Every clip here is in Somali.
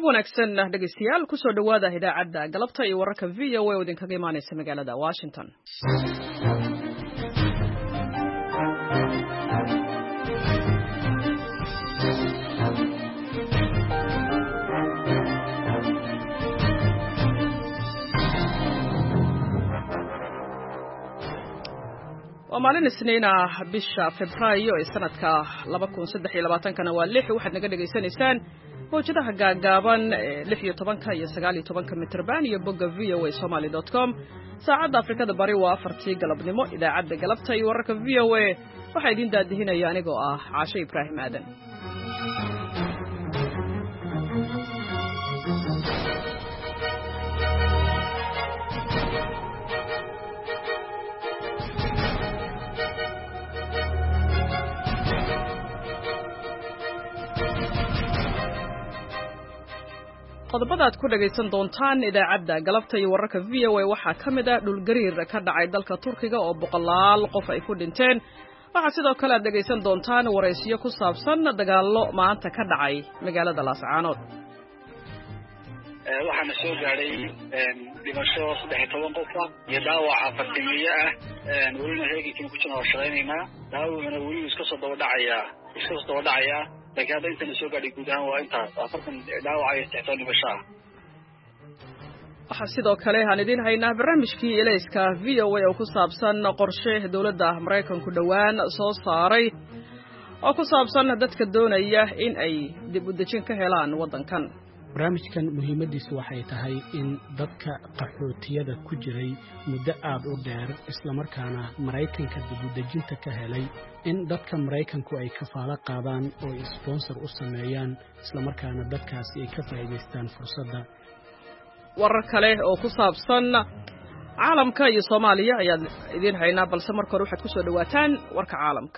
wanaagsan dhegeystayaal ku soo dhawaada idaacadda galabta iyo wararka VOA oo idinkaga imaanaysa magaalada Washington. ومالين السنين bisha Febraayo ee sanadka 2023 waa 6 waxaad naga dhageysanaysaan hojadaha gaagaaban 16 iyo 19 mitrban iyo bogga voasomali.com saacadda Afrikada Bari waa 4 galabnimo idaacadda galabta iyo wararka VOA waxa idin daadihinaya anigoo ah Caashe Ibraahim Aadan. qodobada aad ku dhageysan doontaan idaacadda galabta iyo wararka VOA waxaa kamid ah dhul gariir ka dhacay dalka Turkiga oo boqolaal qof ay ku dhinteen waxa sidoo kale aad dhageysan doontaan waraysiyo ku saabsan dagaallo maanta ka dhacay magaalada Laascaanood waxaana soo gaaray dhimasho 13 qof iyo dhaawac 40 ah welina heegiin ku jiro shaqaynayna daawada weli iska soo daba dhacaya laakiin hadda inta soo gaadhay guud ahaan waa intaas 40 dhaawac ay taxtoon dhimasho waxa sidoo kale aan idin haynaa barnaamijkii Elayska VOA oo ku saabsan qorshe dawladda Mareykanku dhawaan soo saaray oo ku saabsan dadka doonaya in ay dib u dejin ka helaan wadankan barnaamijkan muhiimadiisu waxay tahay in dadka qaxootiyada ku jiray muddo aad u dheer isla markaana Mareykanka dib u dejinta ka helay in dadka Mareykanku ay kafaalo qaadaan oo sponsor u sameeyaan isla markaana dadkaasi ay ka faa'iideystaan fursadda warar kale oo ku saabsan caalamka iyo Soomaaliya ayaa idin haynaa balse marka hore waxaad ku soo dhawaataan warka caalamka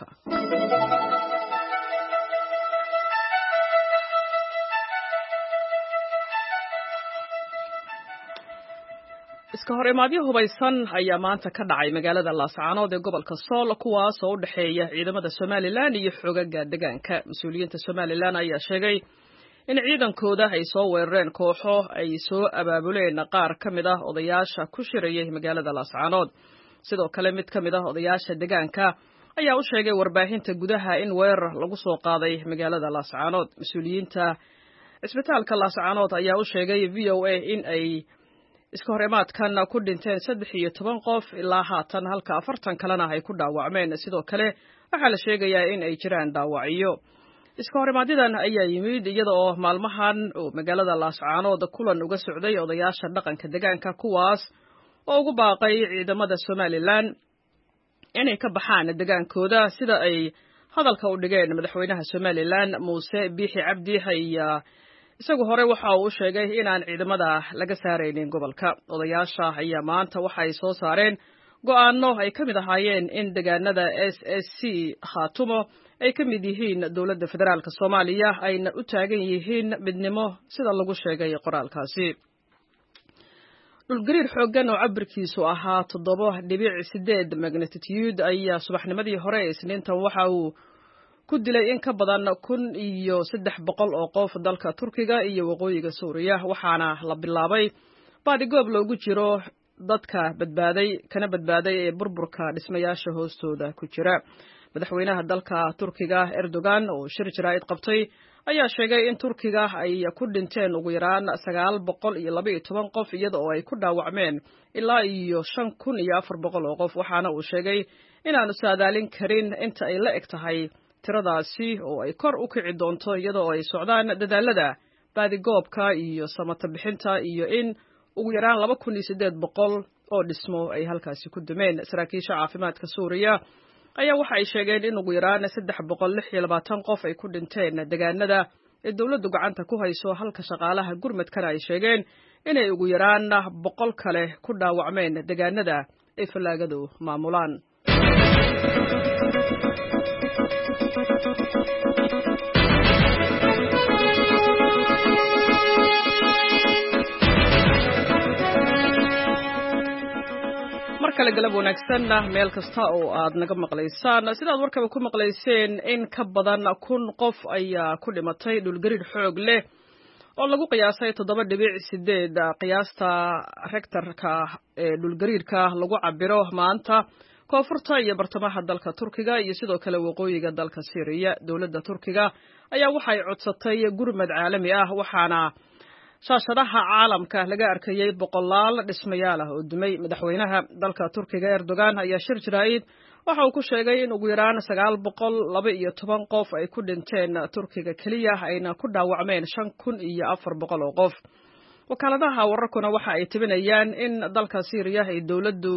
iska hor imaadyo hubaysan ayaa maanta ka dhacay magaalada Laascaanood ee gobolka Sool kuwaas oo u dhaxeeya ciidamada Somaliland iyo xogaga deegaanka mas'uuliyiinta Somaliland ayaa sheegay in ciidankooda ay soo weerareen kooxo ay soo abaabuleen qaar kamid ah odayaasha ku shirayay magaalada Laascaanood sidoo kale mid kamid ah odayaasha deegaanka ayaa u sheegay warbaahinta gudaha in weerar lagu soo qaaday magaalada Laascaanood mas'uuliyiinta isbitaalka Laascaanood ayaa u sheegay VOA in ay iska hor imaadkan ku dhinteen 13 qof ilaa haatan halka 40 kalena ay ku dhaawacmeen sidoo kale waxa la sheegayaa in ay jiraan dhaawacyo iska hor imaadidan ayaa yimid iyadoo maalmahan oo magaalada Laascaanood kulan uga socday odayaasha dhaqanka deegaanka kuwaas oo ugu baaqay ciidamada Somaliland inay ka baxaan deegaankooda sida ay hadalka u dhigeen madaxweynaha Somaliland Muuse Biixi Cabdi ayaa isagu hore waxa uu sheegay inaan ciidamada laga saareynin gobolka odayaasha ayaa maanta waxa ay soo saareen go'aano ay kamid ahaayeen in deegaanada SSC Khaatumo ay kamid yihiin dawladda federaalka Soomaaliya ayna u taagan yihiin midnimo sida lagu sheegay qoraalkaasi dhul gariir xooggan oo cabirkiisu ahaa 7.8 magnitude ayaa subaxnimadii hore ee Isniintan waxa uu ku dilay in ka badan 1300 oo qof dalka Turkiga iyo waqooyiga Suuriya waxaana la bilaabay baadigoob loogu jiro dadka badbaaday ee burburka dhismayaasha hoostooda ku jira madaxweynaha dalka Turkiga Erdogan oo shir jiraa'id qabtay ayaa sheegay in Turkiga ay ku dhinteen ugu yaraan 912 qof iyada oo ay ku dhaawacmeen ilaa iyo 5400 oo qof waxaana uu sheegay inaanu saadaalin karin inta ay la eg tahay tiradaasi oo ay kor u kici doonto iyadoo ay socdaan dadaalada baadigoobka iyo samata bixinta iyo in ugu yaraan 2800 oo dhismo ay halkaasi ku dumeen saraakiisha caafimaadka Suuriya ayaa waxa ay sheegeen in ugu yaraan 326 qof ay ku dhinteen deegaanada ee dawladdu gacanta ku hayso halka shaqaalaha gurmadkana ay sheegeen inay ugu yaraan 100 kale ku dhaawacmeen deegaanada ay falaagadu maamulaan markale galab wanaagsan meel kasta oo aad naga maqlaysaan sidaad warkaba ku maqlayseen in ka badan 1,000 qof ayaa ku dhimatay dhul gariir xoog leh oo lagu qiyaasay 7.8 qiyaasta rektarka ee dhulgariirka lagu cabiro maanta koonfurta iyo bartamaha dalka Turkiga iyo sidoo kale waqooyiga dalka Syria. Dowladda Turkiga ayaa waxay codsatay gurmad caalami ah waxaana shaashadaha caalamka laga arkayay boqolaal dhismayaal ah oo dumay. Madaxweynaha dalka Turkiga Erdogan ayaa shir jiraa'id waxa uu ku sheegay in ugu yaraan 912 qof ay ku dhinteen Turkiga kaliya ayna ku dhaawacmeen 5400 oo qof. Wakaaladaha wararkuna waxa ay tibinayaan in dalka Syria ay dowladda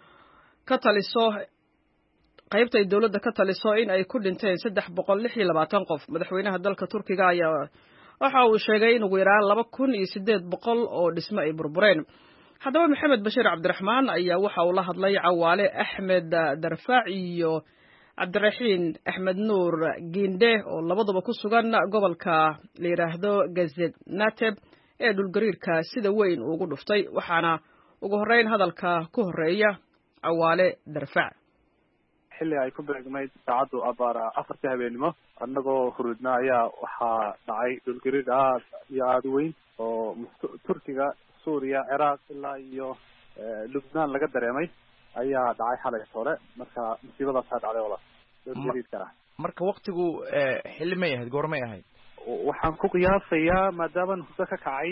ka taliso in ay ku dhinteen 326 qof. Madaxweynaha dalka Turkiga ayaa waxa uu sheegay in ugu yaraan 2800 oo dhismo ay burbureen. haddaba Maxamed Bashiir Cabdiraxmaan ayaa waxa uu la hadlay Cawaale Axmed Darfaac iyo Cabdiraxiin Axmed Nuur Giinde oo labaduba ku sugan gobolka la yiraahdo Gaziantep ee dhulgariirka sida weyn ugu dhuftay, waxaana ugu horeyn hadalka ku horeeya Cawaale Darfaac. xilli ay ku beegmayd saacadu abaara 4 habeenimo annagoo hurudna ayaa waxaa dhacay dhulgariir aad weyn oo Turkiga, Suuriya, Ciraaq ilaa iyo Lubnaan laga dareemay ayaa dhacay xalay hore. marka musiibadaas dhacday walaal dhulgariirka. marka waqtigu xilli ma yahay goormay ahayd? waxaan ku qiyaasayaa maadaama hurdo ka kacay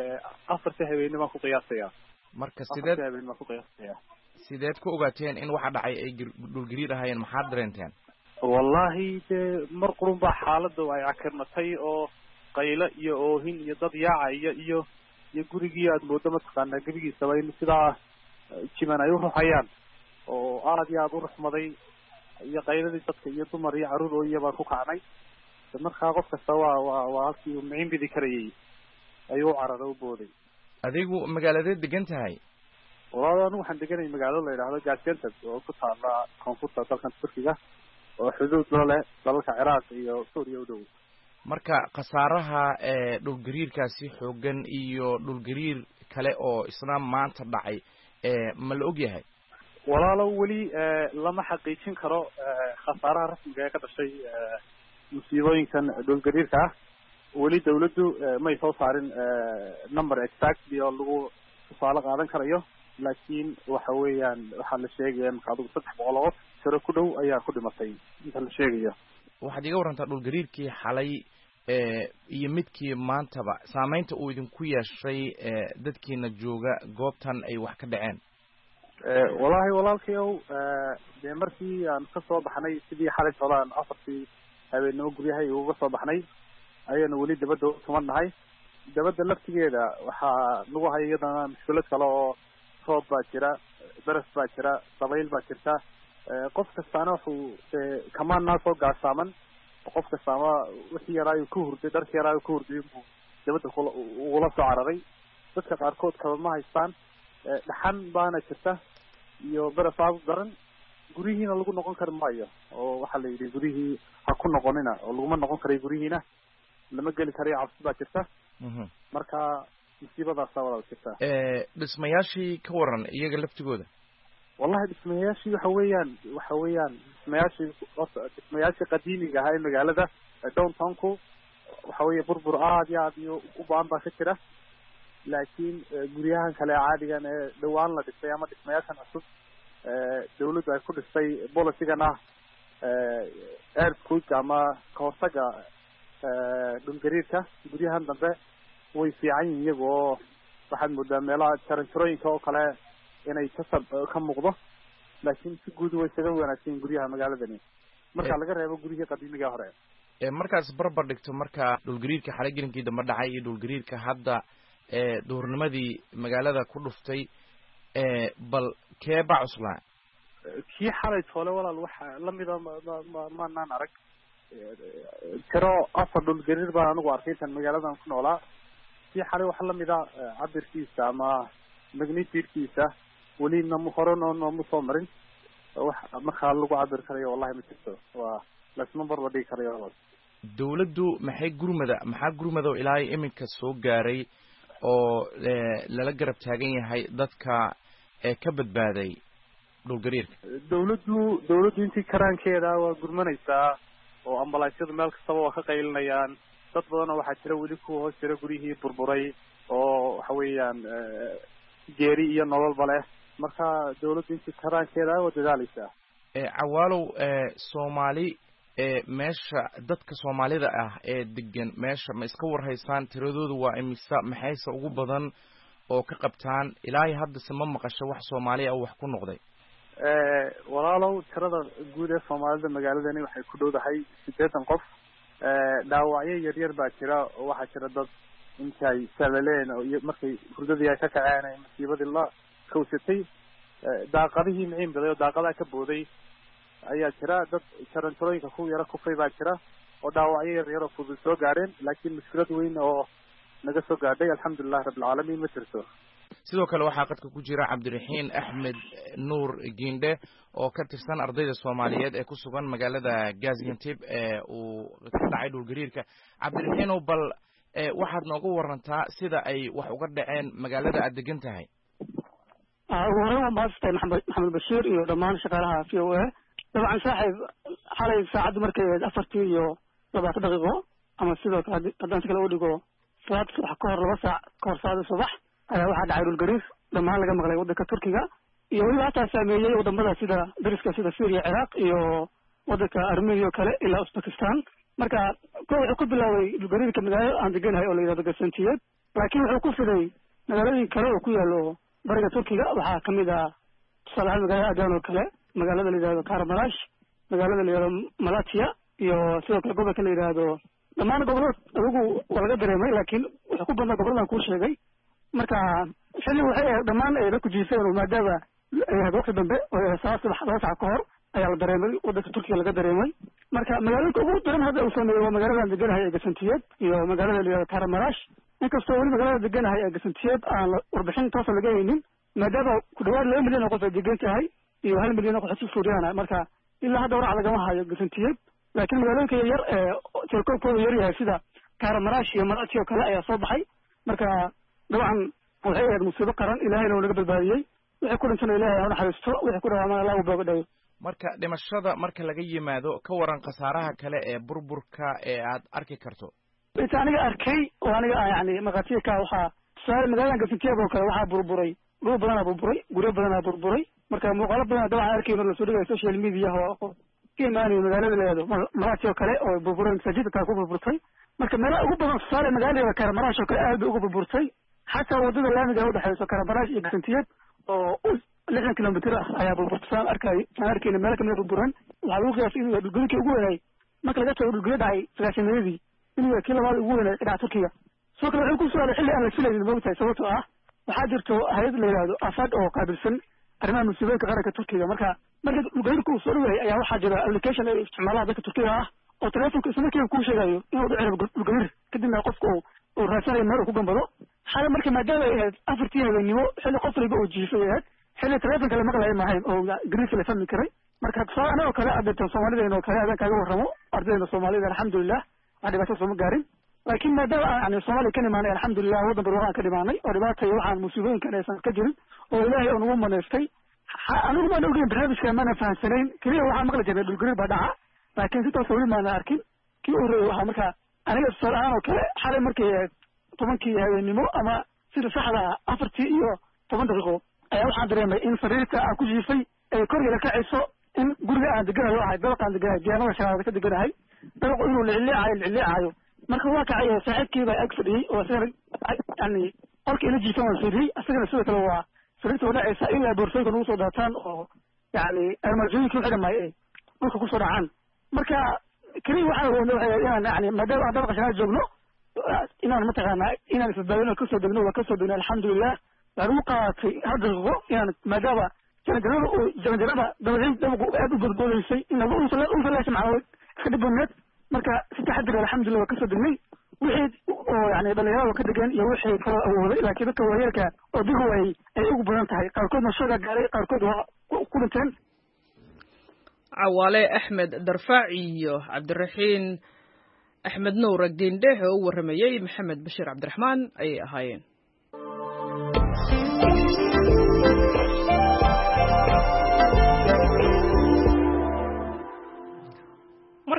4 habeenimo ku qiyaasayaa. marka sideed ku ogaateen in waxa dhacay ay dhulgariir ahaayeen? maxaad dareenteen? wallahi mar qurun baa xaaladdu ay cakarmatay oo qaylo iyo oohin iyo dad yaacaya iyo gurigii aad moodo mataqaanaa gebigiisaba in sidaa jiman ay u ruxayaan oo aad iyo aad u ruxmaday iyo qayladii dadka iyo dumar iyo carruur oo iyabaan ku kacnay. markaa qof kasta waa halkii uu micin bidi karayay ayuu carara u booday. adigu magaaladeed degan tahay? walaal anigu waxaan deganay magaalo la yidhaahdo Gaziantep oo ku taala koonfurta dalkan Turkiga oo xuduud la leh dalalka Ciraaq iyo Suuriya u dhow. marka khasaaraha dhulgariirkaasi xoogan iyo dhulgariir kale oo isna maanta dhacay ma la og yahay? walaalo weli lama xaqiijin karo khasaaraha rasmiga ee ka dhashay musiibooyinkan dhulgariirka ah. weli dawladdu may soo saarin number exactly oo lagu tusaale qaadan karayo, laakiin waxa weeyaan waxaa la sheegaya marka adigu 300 qof tiro ku dhow ayaa ku dhimatay inta la sheegayo. waxaad iga warantaa dhulgariirkii xalay iyo midkii maantaba saameynta uu idinku yeeshay dadkiina jooga goobtan ay wax ka dhaceen? wallahi walaalkayow dee markii aan ka soo baxnay sidii xalay sodaan 4 habeenimo guryahay uga soo baxnay ayaan weli dabadda tumannahay. dabadda laftigeeda waxaa lagu hayay iyadana mushkilad kale oo roob baa jira, daras baa jira, dabayl baa jirta. qof kastaana wuxuu kamaanaa soo gaasaaman. qof kastaama wixii yaraayu ku hurday, dharkii yaraayu ku hurday buu dabadda ugula soo cararay. dadka qaarkood kaba ma haystaan, dhaxan baana jirta iyo daras aad u daran. guryihiina lagu noqon kari maayo oo waxaa la yidhi guryihii ha ku noqonina oo laguma noqon karay guryihiina lama geli karayo, cabsi baa jirta. marka musiibadaasa walaal jirta. dhismayaashii ka waran iyaga laftigooda? wallahi dhismayaashii waxa weeyaan dhismayaashii qadiimiga ahaa ee magaalada downtownku waxa weeye burbur aad iyo aad iyo u baan baa ka jira. laakiin guryahan kale caadigan ee dhawaan la dhisay ama dhismayaashan cusub dawladdu ay ku dhistay bolisigan ah earthquake ama kahortaga dhulgariirka, guryahan dambe way fiican yihiin iyagoo waxaad moodaa meelaha jaranjarooyinka oo kale inay ka muuqdo, laakiin si guud way isaga wanaagsan yihiin guryaha magaaladani marka laga reebo guryihii qadiimiga hore. markaas barbar dhigto marka dhulgariirka xalay gelinkii dambe dhacay iyo dhulgariirka hadda duhurnimadii magaalada ku dhuftay, bal kee baa cuslaa? kii xalay toole walaal waxa lamida maanaan arag. tiro 4 dhulgariir baan anigu arkay tan magaaladan ku noolaa. kii xalay waxa lamida cabirkiisa ama magnitude-kiisa weli hore nooma soo marin. wax markaa lagu cabir karayo wallahi ma jirto, waa lasma barba dhigi karayo walaal. dawladdu maxaa gurmado ilaa iminka soo gaaray oo lala garab taagan yahay dadka ka badbaaday dhulgariirka? dawladdu intii karaankeeda waa gurmanaysaa oo ambalaasyadu meel kastaba waa ka qaylinayaan. dad badan oo waxaa jira weli ku hoos jira guryihii burburay oo waxa weeyaan geeri iyo nololba leh marka dawladdu intii karaankeeda waa dadaalaysaa. Cawaalow Soomaali meesha dadka Soomaalida ah ee degan meesha ma iska warhaysaan tiradoodu waa imisa maxayse ugu badan oo ka qabtaan ilaahay hadda sama maqasho wax Soomaali ah wax ku noqday? walaalow tirada guud ee Soomaalida magaaladani waxay ku dhowdahay 80 qof. dhaawacyo yaryar baa jira oo waxaa jira dad intay salaleen oo markay hurdadii ay ka kaceen ay masiibadii la kawsatay daaqadihii miciin baday oo daaqadaha ka booday ayaa jira dad jaranjarooyinka ku yara kufay baa jira oo dhaawacyo yaryar oo fudud soo gaareen laakiin mushkilad weyn oo naga soo gaadhay alxamdulillahi rabbil caalamiin ma jirto. sidoo kale waxaa qadka ku jira Cabdiraxiin Axmed Nuur Giindhe oo ka tirsan ardayda Soomaaliyeed ee ku sugan magaalada Gaziantep ee uu ka dhacay dhul gariirka. Cabdiraxiin oo bal waxaad nooga warantaa sida ay wax uga dhaceen magaalada aad degan tahay. Waa maastay Maxamed Bashiir iyo dhammaan shaqaalaha VOA. dabcan saaxiib xalay saacad markay 4 iyo 20 daqiiqo ama sidoo kale haddaan kala u dhigo saacad subax ka hor 2 saac ka hor saacada subax ayaa waxaa dhacay dhul gariir dhammaan laga maqlay waddanka Turkiga iyo weliba hataa saameeyay wadamada sida dariska sida Syria, Iraq iyo waddanka Armenia oo kale ilaa Uzbekistan. marka wuxuu ku bilaabay dhul gariirka magaalada aan deganahay oo la yiraahdo Gaziantep laakiin wuxuu ku fiday magaalooyin kale oo ku yaalo bariga Turkiga waxaa kamid ah tusaale ahaan magaalada Adan oo kale magaalada la yiraahdo Kahramanmaraş magaalada la yiraahdo Malatya iyo sidoo kale gobolka la yiraahdo dhammaan gobolada ugu walaga dareemay laakiin wuxuu ku badnaa goboladan ku sheegay. marka xilli waxay dhammaan ay ku jiifeen maadaama waqti dambe oo saac ka hor ayaa la dareemay waddanka Turkiga laga dareemay. marka magaalada ugu daran hadda uu sameeyay waa magaalada deganahay ee Gaziantep iyo magaalada la yiraahdo Kahramanmaraş. inkastoo weli magaalada deganahay ee Gaziantep aan warbixin toos laga haynin maadaama ku dhawaad 2 milyan oo qof ay degan tahay iyo 1 milyan oo qof Suudaan marka ilaa hadda warac lagama hayo Gaziantep laakiin magaalooyinka yar ee tirkooda yar yahay sida Kahramanmaraş iyo Malatya oo kale ayaa soo baxay. marka dabcan waxay ahayd musiibo qaran ilaahayna uu naga badbaadiyey wixii ku dhintana ilaahay ha naxariisto wixii ku dhawaamana Allah uu boogadhayo. marka dhimashada marka laga yimaado ka waran khasaaraha kale ee burburka ee aad arki karto? inta aniga arkay oo aniga yani maqaatiirka waxaa tusaale magaalada Gaziantep oo kale waxaa burburay dhul badanaa burburay guryo badanaa burburay marka muuqaalo badan dabcan arkayno la soo dhigay social media oo kiimaanay magaalada leedo Malatya oo kale oo burburay masaajidka ku burburtay. marka meelaha ugu badan tusaale magaalada Kahramanmaraş oo kale aad ugu burburtay xataa wadada laamiga u dhaxayso Kahramanmaraş iyo Gaziantep oo 60 kilomitir ayaa burburtay arkayna meel kamid burburan waxaa lagu qiyaasay inuu dhulgariirka ugu weynay marka laga tago dhulgariir dhacay 90-meedii inuu kii labaad ugu weynay dhinaca Turkiga. sidoo kale wuxuu ku soo xilli aan la filaynin moogtahay sababtoo ah waxaa jirto hay'ad la yiraahdo AFAD oo qaabilsan arrimaha musiibooyinka qaranka Turkiga. marka dhulgariirku uu soo dhaweeyay ayaa waxaa jira application ay isticmaalaan dadka Turkiga ah oo telefoonka isla markiiba kuu sheegayo inuu dhacay dhulgariir kadibna qofku uu raasanayo meel uu ku gambado. xalay markii maadaama ay ahayd 4 habeenimo xilli qof waliba uu jiifay ahayd xilli telefoonka la maqlayo maahayn oo gariirka la fahmi karay. marka tusaale anagoo kale ardayda Soomaalida oo kale aadaan kaaga warramo ardayda Soomaalida alxamdulillah wax dhibaato soo ma gaarin laakiin maadaama aan Soomaaliya ka nimaanay alxamdulillah waddan barwaaqo ka dhimaanay oo dhibaato iyo waxaan musiibooyinkan aysan ka jirin oo ilaahay uu nagu maneystay. anigu ma ogeyn barnaamijka maana fahansanayn kaliya waxaan maqli jirnay dhulgariir baa dhaca laakiin si toos weli maana arkin kii uu reeyay waxaa marka aniga tusaale ahaan oo kale xalay markii 10 habeenimo ama sida saxda 4 iyo 10 daqiiqo ayaa waxaan dareemay in sariirta aan ku jiifay ay kor ka kacayso in guriga aan deganahay oo ahay dabaq aan deganahay diyaanada shaqada ka deganahay dabaq inuu licilicaayo marka waa kacay saaxiibkiiba ag fadhiyay oo yani qolka ila jiifan waan fiiriyey asagana sidoo kale waa sariirta wadhacaysa ilaa boorsooyinka nagu soo daataan oo yani armaajooyinka u xidhamay ee dhulka kusoo dhacaan. marka keliya waxaan roonay waxay inaan yani maadaama aan dabaqa shaqada joogno inaan mataqaanaa inaan isbadbaadino kasoo degno waa kasoo degnay alxamdulilah. waxaan ugu qaadatay 1 daqiiqo inaan maadaama janjarada dabaqu aad u badboodaysay in unsalaasha macnaweed iska dhib badneed marka si taxadir alxamdulilah waa kasoo degnay wixii oo yani dhalinyarada ka degan iyo wixii kaloo awooday laakiin dadka waayeelka oo digu ay ugu badan tahay qaarkoodna shaga gaaray qaarkood waa ku dhinteen. Cawaale Axmed Darfaac iyo Cabdiraxiin Axmed Nuur Giindhe oo u waramayay Maxamed Bashiir Cabdiraxmaan ayay ahaayeen.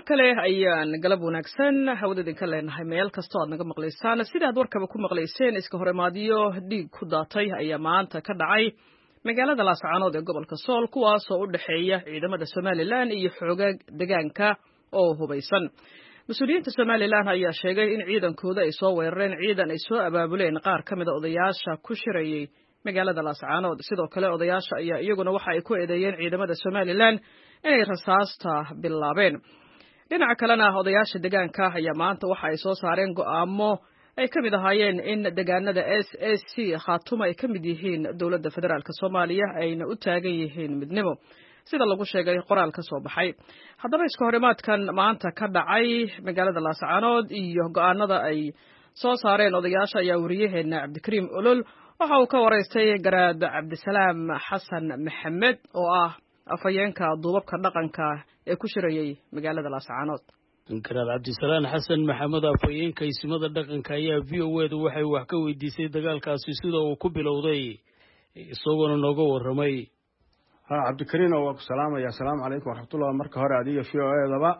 mar kale ayaan galab wanaagsan hawada idinka leenahay meel kastoo aad naga maqlaysaan sidaad warkaba ku maqlayseen iska horimaadyo dhiig ku daatay ayaa maanta ka dhacay magaalada laascaanood ee gobolka sool kuwaasoo u dhexeeya ciidamada somalilan iyo xoogag deegaanka oo hubaysan mas-uuliyiinta somalilan ayaa sheegay in ciidankooda ay soo weerareen ciidan ay soo abaabuleen qaar ka mida odayaasha ku shirayay magaalada laascaanood sidoo kale odayaasha ayaa iyaguna waxa ay ku eedeeyeen ciidamada somalilan inay rasaasta bilaabeen dhinaca kalena odayaasha deegaanka ayaa maanta waxa ay soo saareen go'aamo ay ka mid ahaayeen in deegaanada SSC khaatuma ay ka mid yihiin dowladda federaalka Soomaaliya ayna u taagan yihiin midnimo sida lagu sheegay qoraal ka soo baxay haddaba iska horimaadkan maanta ka dhacay magaalada laascaanood iyo go'aanada ay soo saareen odayaasha ayaa wariyaheena Cabdikariim Olol waxa uu ka wareystay garaad Cabdisalaam Xasan Maxamed oo ah afayeenka duubabka dhaqanka ee ku shirayay magaalada laascaanood garaad Cabdisalaam Xasan Maxamed afayeenka ismada dhaqanka ayaa VOAda waxay wax ka weydiisay dagaalkaasi sida uu ku bilowday isagoo nooga waramay Cabdikariim oo ku salaamaya assalaamu calaykum waraxmatullaahi marka hore adiga VOAdaba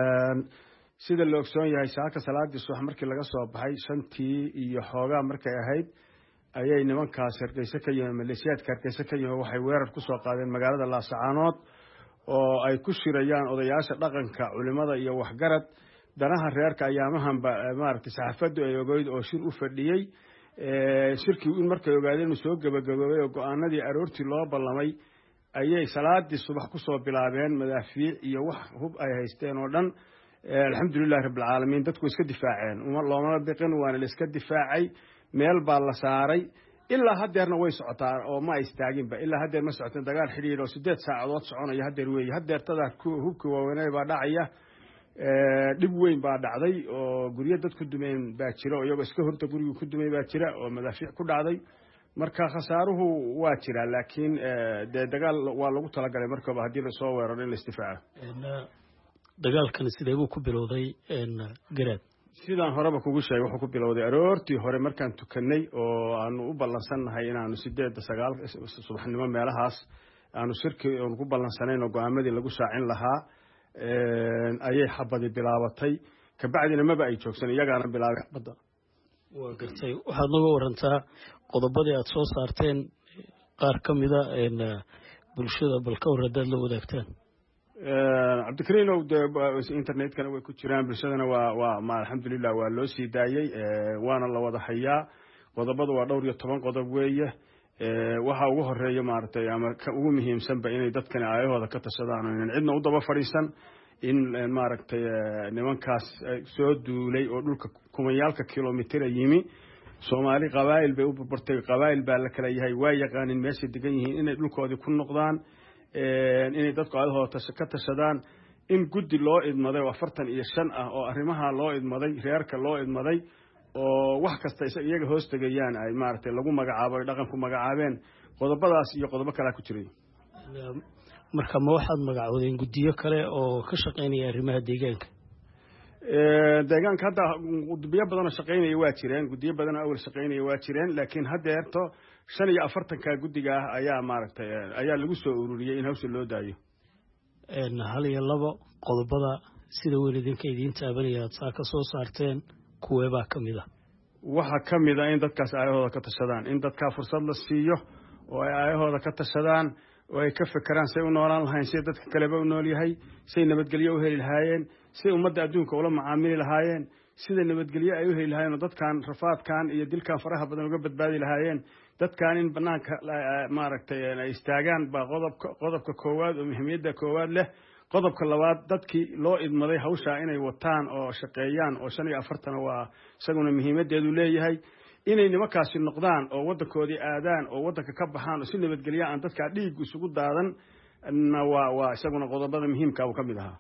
sida la ogsoon yahay saaka salaadii subax markii laga soo baxay 5tii iyo xoogaa markay ahayd ayay nimankaas Hargeysa ka yimid maleeshiyaadka Hargeysa ka yimid waxay weerar ku soo qaadeen magaalada laascaanood oo ay ku shirayaan odayaasha dhaqanka culimada iyo waxgarad danaha reerka ayaamahan maaragtay saxaafadu ay ogeyd oo shir u fadhiyay shirkii in markay ogaadeen uu soo gabagaboobay oo go'aanadii aroortii loo ballamay ayay salaadii subax ku soo bilaabeen madaafiic iyo wax hub ay haysteen oo dhan alxamdulillahi rabbil caalamiin dadku iska difaaceen looma biqin waana la iska difaacay meel baa la saaray ilaa hadeerna way socotaa oo ma istaaginba ilaa hadeer ma socotin dagaal xiriir oo 8 saacadood soconaya hadeer weey hadeertada hubka waaweynay baa dhacaya dib weyn baa dhacday oo guriyo dad ku dumeen baa jira oo iyaga iska horta guriga ku dumay baa jira oo madaafiic ku dhacday marka khasaaruhu waa jira laakiin dagaal waa lagu talagalay markaba hadii la soo weeraro in la istifaaco dagaalkan sidee uu ku bilowday garaad sidaan horeba kugu sheegay wuxuu ku bilowday aroortii hore markaan tukanay oo aanu u ballansannahay inaanu 8-9 subaxnimo meelahaas aanu shirki oo ku ballansanayn oo go'aamadii lagu shaacin lahaa ayay xabadi bilaabatay ka bacdina maba ay joogsan iyagaana bilaabay xabada waa gartay waxaad nooga warantaa qodobadii aad soo saarteen qaar ka mida bulshada balka waradaad la wadaagtaan Cabdikariim internetkana way ku jiraan bulshadana waa alxamdulillah waa loo sii daayay waana la wada hayaa qodobadu waa dhowr iyo 10 qodob weeye waxa ugu horeeya maartay ama ugu muhiimsanba inay dadkani aayahooda ka tashadaan in cidna u daba fariisan in maartay nimankaas soo duulay oo dhulka kumayaalka kiiloomitir yimi Soomaali qabaa'il bay u burburtay qabaa'il baa la kala yahay waa yaqaanin meesha degan yihiin inay dhulkoodii ku noqdaan inay dadku aadahooda ka tashadaan in guddi loo idmaday oo 45 ah oo arrimaha loo idmaday reerka loo idmaday oo wax kasta iyaga hoos tagayaan ay maartay lagu magacaabo dhaqanku magacaabeen qodobadaas iyo qodobo kale ku jiray marka ma waxaad magacaawdeen guddiyo kale oo ka shaqeynaya arrimaha deegaanka deegaanka hadda guddiyo badan oo shaqeynaya waa jireen guddiyo badan oo awal shaqeynaya waa jireen laakiin hadeerto 45 ka guddiga ayaa maartay ayaa lagu soo ururiyay in hawsha loo daayo hal iyo labo qodobada sida weelidinka idin taabanaya saa ka soo saarteen kuweeba kamida waxa kamida in dadkaas aayahooda ka tashadaan in dadka fursad la siiyo oo ay aayahooda ka tashadaan oo ay ka fikiraan say u noolaan lahayn si dadka kale ba u nool yahay say nabadgelyo u heli lahaayeen si ummadda adduunka ula macaamili lahaayeen sida nabadgelyo ay u heli lahaayeen dadkan rafaadkan iyo dilkan faraha badan uga badbaadi lahaayeen dadkan in banaanka maaragtay ay istaagaan ba qodobka koowaad oo muhiimada koowaad leh qodobka labaad dadkii loo idmaday hawsha inay wataan oo shaqeeyaan oo 45 waa isaguna muhiimadeedu leeyahay inay nimankaasi noqdaan oo wadankoodii aadaan oo wadanka ka baxaan oo si nabadgelyo aan dadka dhiig isugu daadan waa isaguna qodobada muhiimka ah ka mid ah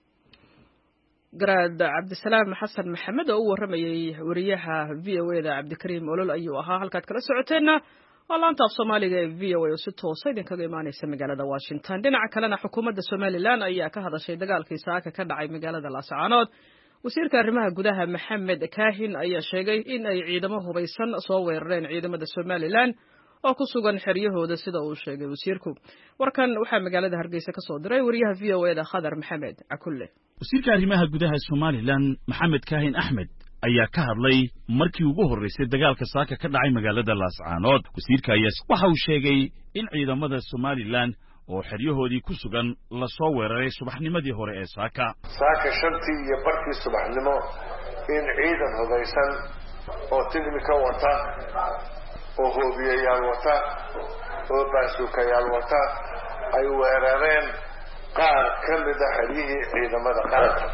garaad Cabdisalaam Xasan Maxamed oo u waramayay wariyaha VOAda Cabdikariim Olol ayuu ahaa halkaad kala socoteena waa laanta Soomaaliga ee VOA oo si toos ah idinkaga imaanaysa magaalada Washington dhinaca kalena xukuumadda Somaliland ayaa ka hadashay dagaalkii saaka ka dhacay magaalada Laascaanood wasiirka arrimaha gudaha Maxamed Kaahin ayaa sheegay in ay ciidamo hubaysan soo weerareen ciidamada Somaliland oo ku sugan xeryahooda sida uu sheegay wasiirku. Warkan waxaa magaalada Hargeysa ka soo diray wariyaha VOA-da Khadar Maxamed Cakulle. wasiirka arrimaha gudaha Somaliland Maxamed Kaahin Axmed ayaa ka hadlay markii ugu horeysay dagaalka saaka ka dhacay magaalada Laascaanood. wasiirka ayaa waxa uu sheegay in ciidamada Somaliland oo xeryahoodii ku sugan la soo weeraray subaxnimadii hore ee saaka 5:00 subaxnimo in ciidan hogaysan oo tignika wata oo hoobiyayaal wata oo baasuukayaal wata ay weerareen qaar ka mid ah xeryihii ciidamada qaranka.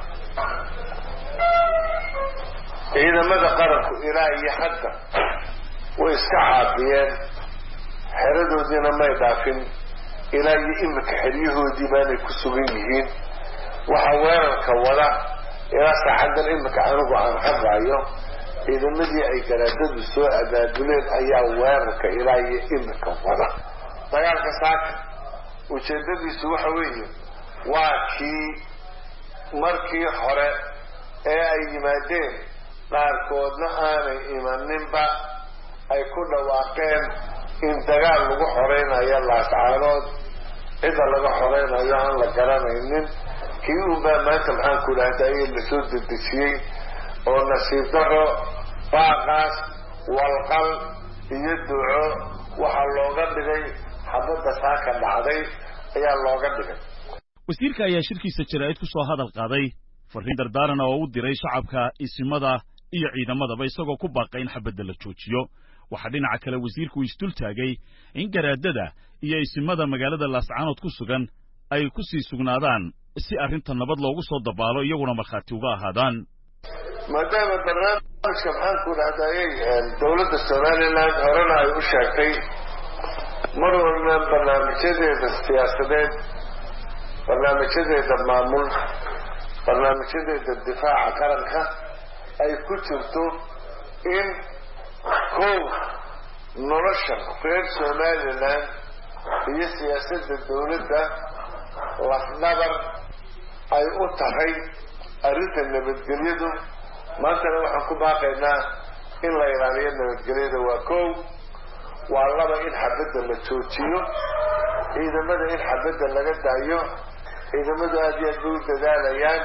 ciidamada qaranku ilaa iyo hadda way iska caabiyeen, xeradoodiina may dhaafin, ilaa iyo imika xeryahoodii baanay ku sugan yihiin. waxa weerarka wada ilaa saacadan imika anigu aan hadlayo ciidamadii ay garaadadu soo abaabuleen ayaa weerarka ilaa iyo imika wada. dagaalka saaka ujeedadiisu waxa weeye waa kii markii hore ee ay yimaadeen qaarkoodna aanay imaninba ay ku dhawaaqeen in dagaal lagu xoreynayo Laascaanood, cida laga xoreynayo aan la garanaynin. kii unbaa maanta maxaan ku dhahday la soo dedejiyey oo nasiib daro baaqaas walqal iyo duco waxa looga dhigay xabadda saaka dhacday ayaa looga dhigay. wasiirka ayaa shirkiisa jaraa'id ku soo hadal qaaday fariin dardaaran oo u diray shacabka isimada iyo ciidamadaba isagoo ku baaqay in xabadda la joojiyo. waxaa dhinaca kale wasiirku isdul taagay in garaadada iyo isimada magaalada Laascaanood ku sugan ay ku sii sugnaadaan si arrinta nabad loogu soo dabaalo iyaguna markhaati uga ahaadaan. maadaama barnaamijka maxaan ku dhahday dowladda Somaliland horena ay u sheegtay mar walba barnaamijyadeeda siyaasadeed, barnaamijyadeeda maamul, barnaamijyadeeda difaaca qaranka ay ku jirto in kow nolosha reer Somaliland iyo siyaasadda dowladda lafdhabar ay u tahay arrinta nabadgelyadu. maantana waxaan ku baaqaynaa in la ilaaliyo nabadgelyada. waa kow. waa laba, in xabadda la joojiyo, ciidamada in xabadda laga daayo. ciidamadu aad iyo aad bay u dadaalayaan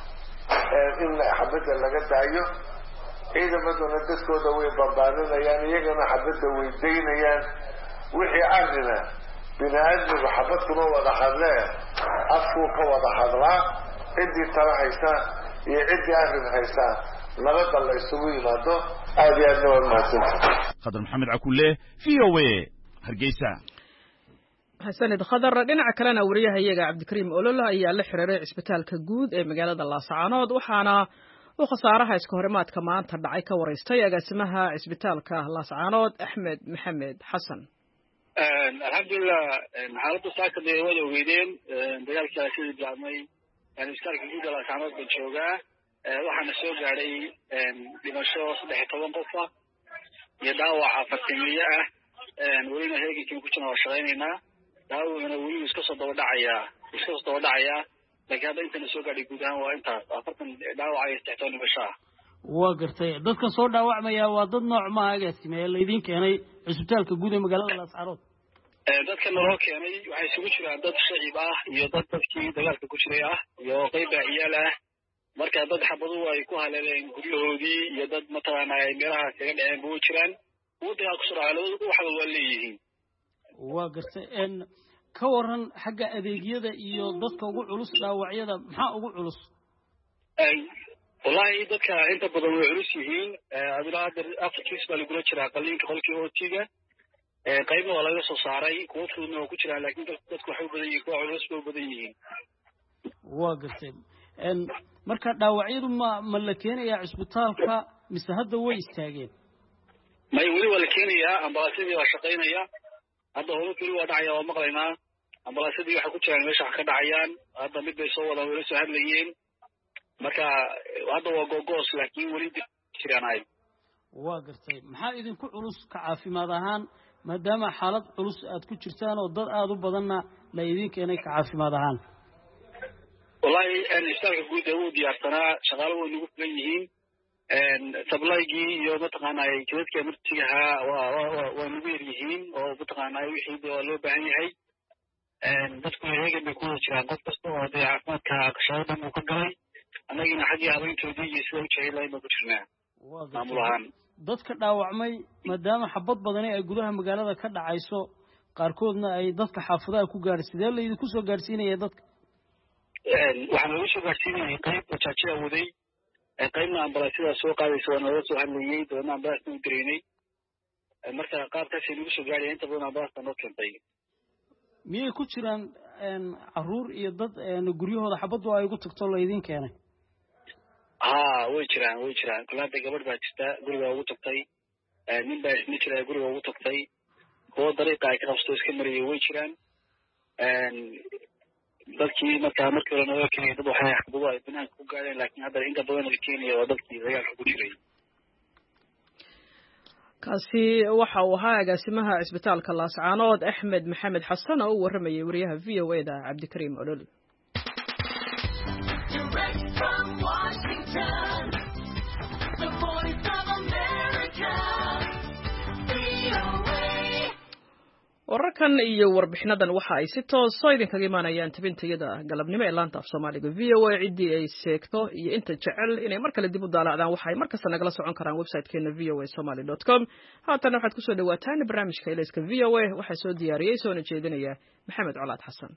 in xabadda laga daayo. ciidamaduna dadkooda way bambaaninayaan, iyagana xabadda way daynayaan. wixii arrina bini aadmigu xabad kuma wada hadlee, afkuu ka wada hadlaa. ciddii tala haysa iyo ciddii arrin haysa nabadda la isugu yimaado. aad iyo aadna waa mahadsantahay. Khadar Maxamed Cakulle, VOA, Hargeysa. xasanid Khadar. dhinaca kalena wariyahayaga Cabdikariim Olol ayaa la xiriiray cisbitaalka guud ee magaalada Laascaanood, waxaana uu khasaaraha iska horimaadka maanta dhacay ka wareystay agaasimaha cisbitaalka Laascaanood Axmed Maxamed Xasan. alxamdulillah xaaladda saaka dee wada ogeydeen dagaalkii sidii bilaabmay cisbitaalka guud ee Laascaanood baan joogaa. waxaana soo gaadhay dhimasho 13 qof ah iyo dhaawac 40 ah. welina heegankii ku jirna waa shaqaynaynaa. dhaawacuna weli iska soo daba dhacayaa laakiin hadda intana soo gaadhay guud ahaan waa intaas 40 dhaawac iyo 13 dhimasho ah. waa gartay. dadka soo dhaawacmaya waa dad nooc ma agaasime laydin keenay cisbitaalka guud ee magaalada Laascaanood? dadka naloo keenay waxay isugu jiraan dad shacib ah iyo dadkii dagaalka ku jiray ah iyo qayb ciyaal ah. marka dad xabaduhu ay ku haleeleen guryahoodii iyo dad mataqaana ay meelaha kaga dhaceen buu jiraan. wadada ku soo haleelay waxba waa leeyihiin. waa gartay. ka waran xagga adeegyada iyo dadka ugu culus dhaawacyada maxaa ugu culus? wallahi dadka inta badan way culus yihiin. abdulaadir afkiis baa lagu jiraa qaliinka qolkii ootiga. qaybna waa laga soo saaray, kuwa fududna waa ku jiraan, laakiin dadku waxay u badan yihiin kuwa culus bay u badan yihiin. waa gartay. marka dhaawacyadu ma la keenayaa cisbitaalka mise hadda way istaageen? may weli waa la keenayaa. ambalaasyadii waa shaqaynaya. hadda holo keli waa dhacaya, waa maqlaynaa. ambalaasyadii waxay ku jiraan meesha wax ka dhacayaan. hadda mid bay soo wadaan, weli soo hadlayeen. marka hadda waa gogoos, laakiin weli jiraan ay. waa gartay. maxaa idinku culus ka caafimaad ahaan maadaama xaalad culus aad ku jirtaan oo dad aad u badanna la idin keenay ka caafimaad ahaan? wallahi cisbitaalka guud ee uu diyaarsanaa, shaqaale way nagu filan yihiin. sablaygii iyo mataqaanaa jidadka emergency-gaha waa nagu yar yihiin oo mataqaanaa wixii waa loo baahan yahay dadku heegan bay ku wada jiraan qof kasta oo dee caafimaadka shaqo dhan uu ka galay annagina xaggii habeyntoodii iyo sida u jecel lahayn baan ku jirnaa maamul ahaan dadka dhaawacmay maadaama xabad badani ay gudaha magaalada ka dhacayso qaarkoodna ay dadka xaafadaha ku gaadhay sidee laydinku soo gaadhsiinaya dadka waxaan lagu soo gaadhsiinayay qayb wajaajiya waday qaybna ambalaasyada soo qaadaysa waa nooga soo hadlayey dabeedna ambalaasna u dareynay marka qaabkaasay nagu soo gaadhaya inta badan ambalaasta noo keentay miyay ku jiraan caruur iyo dad guryahooda xabaddu ay ugu tagto laydin keenay way jiraan kulaada gabadh baa jirta guriga ugu tagtay nin baa isna jira guriga ugu tagtay kuwo dariiqa ay ka qabsto iska mariyay way jiraan dadkii markii hore nooga keenaya dad waxay xabado ay banaanka ku gaadeen laakiin hadda inta badan la keenaya waa dadkii dagaalka ku jiray kaasi waxa uu ahaa agaasimaha cisbitaalka laascaanood axmed maxamed xasan oo u waramayay wariyaha VOA-da cabdikariim olol wararkan iyo warbixinadan waxa ay si tooso idinkaga imaanayaan tabintayada galabnimo ee laanta af Soomaaliga VOA cidii ay sheegto iyo inta jecel inay mar kale dib u daalacdaan waxa ay markasta nagala socon karaan website-keena voasomali.com haatan waxaad ku soo dhawaataan barnaamijka Ilayska VOA waxa soo diyaariyay soo jeedinaya Maxamed Colaad Xasan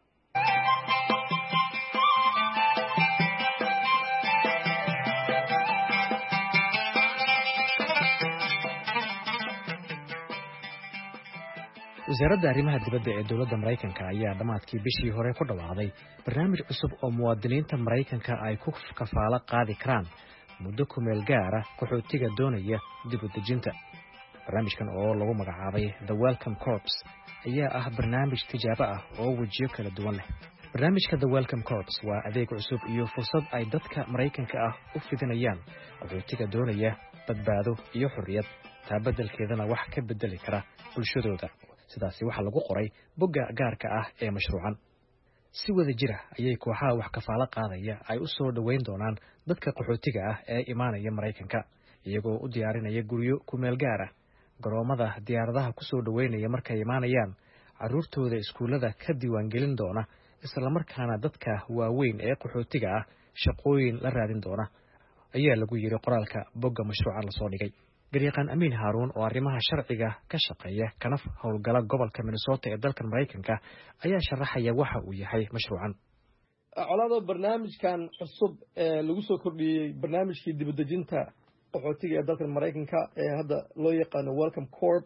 wasaaradda arrimaha dibadda ee dowladda Mareykanka ayaa dhamaadkii bishii hore ku dhawaaqday barnaamij cusub oo muwaadiniinta Mareykanka ay ku kafaalo qaadi karaan muddo ku meel gaar ah qaxootiga doonaya dib u dejinta. barnaamijkan oo lagu magacaabay The Welcome Corps ayaa ah barnaamij tijaabo ah oo wajiyo kala duwan leh. barnaamijka The Welcome Corps waa adeeg cusub iyo fursad ay dadka Mareykanka ah u fidinayaan qaxootiga doonaya badbaado iyo xorriyad taa beddelkeedana wax ka beddeli kara bulshadooda. sidaasi waxa lagu qoray bogga gaarka ah ee mashruucan. si wada jira ayay kooxaha wax kafaalo qaadaya ay u soo dhaweyn doonaan dadka qaxootiga ah ee imaanaya Mareykanka iyagoo u diyaarinaya guryo ku meel gaar ah garoomada diyaaradaha ku soo dhaweynaya markay imaanayaan caruurtooda iskuulada ka diiwaan gelin doona isla markaana dadka waaweyn ee qaxootiga ah shaqooyin la raadin doona ayaa lagu yiri qoraalka bogga mashruucan la soo dhigay. garyaqaan Amiin Haruun oo arrimaha sharciga ka shaqeeya kana howlgala gobolka Minnesota ee dalka Mareykanka ayaa sharaxaya waxa uu yahay mashruucan. colaado barnaamijkan cusub ee lagu soo kordhiyay barnaamijkii dib u dejinta qaxootiga ee dalka Mareykanka ee hadda loo yaqaan Welcome Corps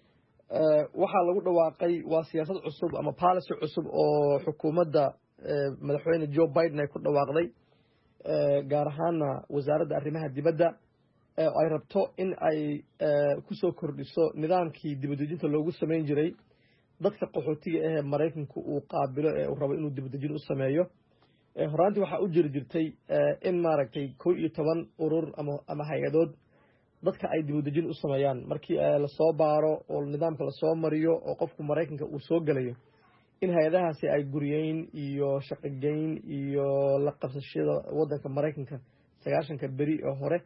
waxa lagu dhawaaqay waa siyaasad cusub ama policy cusub oo xukuumadda madaxweyne Joe Biden ay ku dhawaaqday gaar ahaan wasaaradda arrimaha dibadda ay rabto in ay ku soo kordhiso nidaamkii dib u dejinta loogu sameyn jiray dadka qaxootiga ee Mareykanku uu qaabilo ee uu rabo inuu dib u dejin u sameeyo. horaantii waxa u jirtay in maaragtay 11 urur ama hay'adood dadka ay dib u dejin u sameeyaan markii la soo baaro oo nidaamka la soo mariyo oo qofku Mareykanka uu soo galayo in hay'adahaasi ay guriyeyn iyo shaqageyn iyo la qabsashada wadanka Mareykanka 9 beri oo hore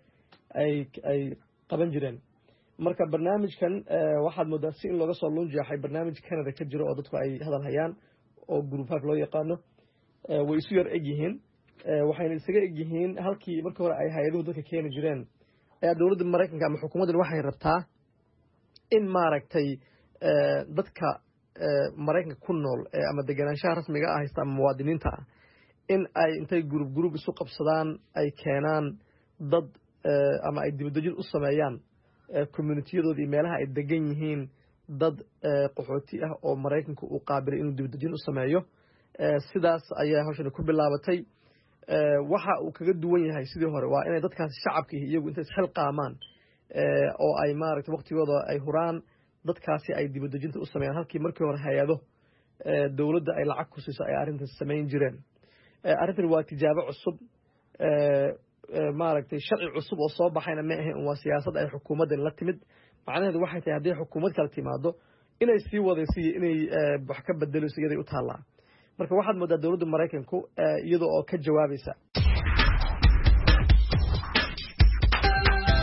ay qaban jireen. marka barnaamijkan waxaad moodaa si in looga soo lunjeexay barnaamij Canada ka jiro oo dadku ay hadal hayaan oo group hack loo yaqaano way isu yar egyihiin waxayna isaga egyihiin halkii markii hore ay hay'aduhu dadka keeni jireen ee dowladda Mareykanka ama xukuumadda waxay rabtaa in maaragtay dadka Mareykanka ku nool ama deganaanshaha rasmiga ah haysta muwaadiniinta in ay intay group isu qabsadaan ay keenaan dad ama ay dib u dejin u sameeyaan community-yadooda iyo meelaha ay degan yihiin dad qaxooti ah oo Mareykanku uu qaabilay inuu dib u dejin u sameeyo. sidaas ayaa hawshan ku bilaabatay. waxa uu kaga duwan yahay sidii hore waa inay dadkaas shacabka iyagu intay xil qaamaan oo ay maaragtay waqtigooda ay huraan dadkaasi ay dib u dejinta u sameeyaan halkii markii hore hay'ado dawladda ay lacag ku siiso ay arrintaas sameyn jireen. arrintan waa tijaabo cusub maaragtay sharci cusub oo soo baxayna ma ahayn waa siyaasad ay xukuumaddan la timid macnaheedu waxay tahay haddii xukuumad kala timaado inay sii wadayso inay wax ka bedelayso iyaday u taallaa. marka waxaad moodaa dowladda Mareykanku iyadoo oo ka jawaabaysa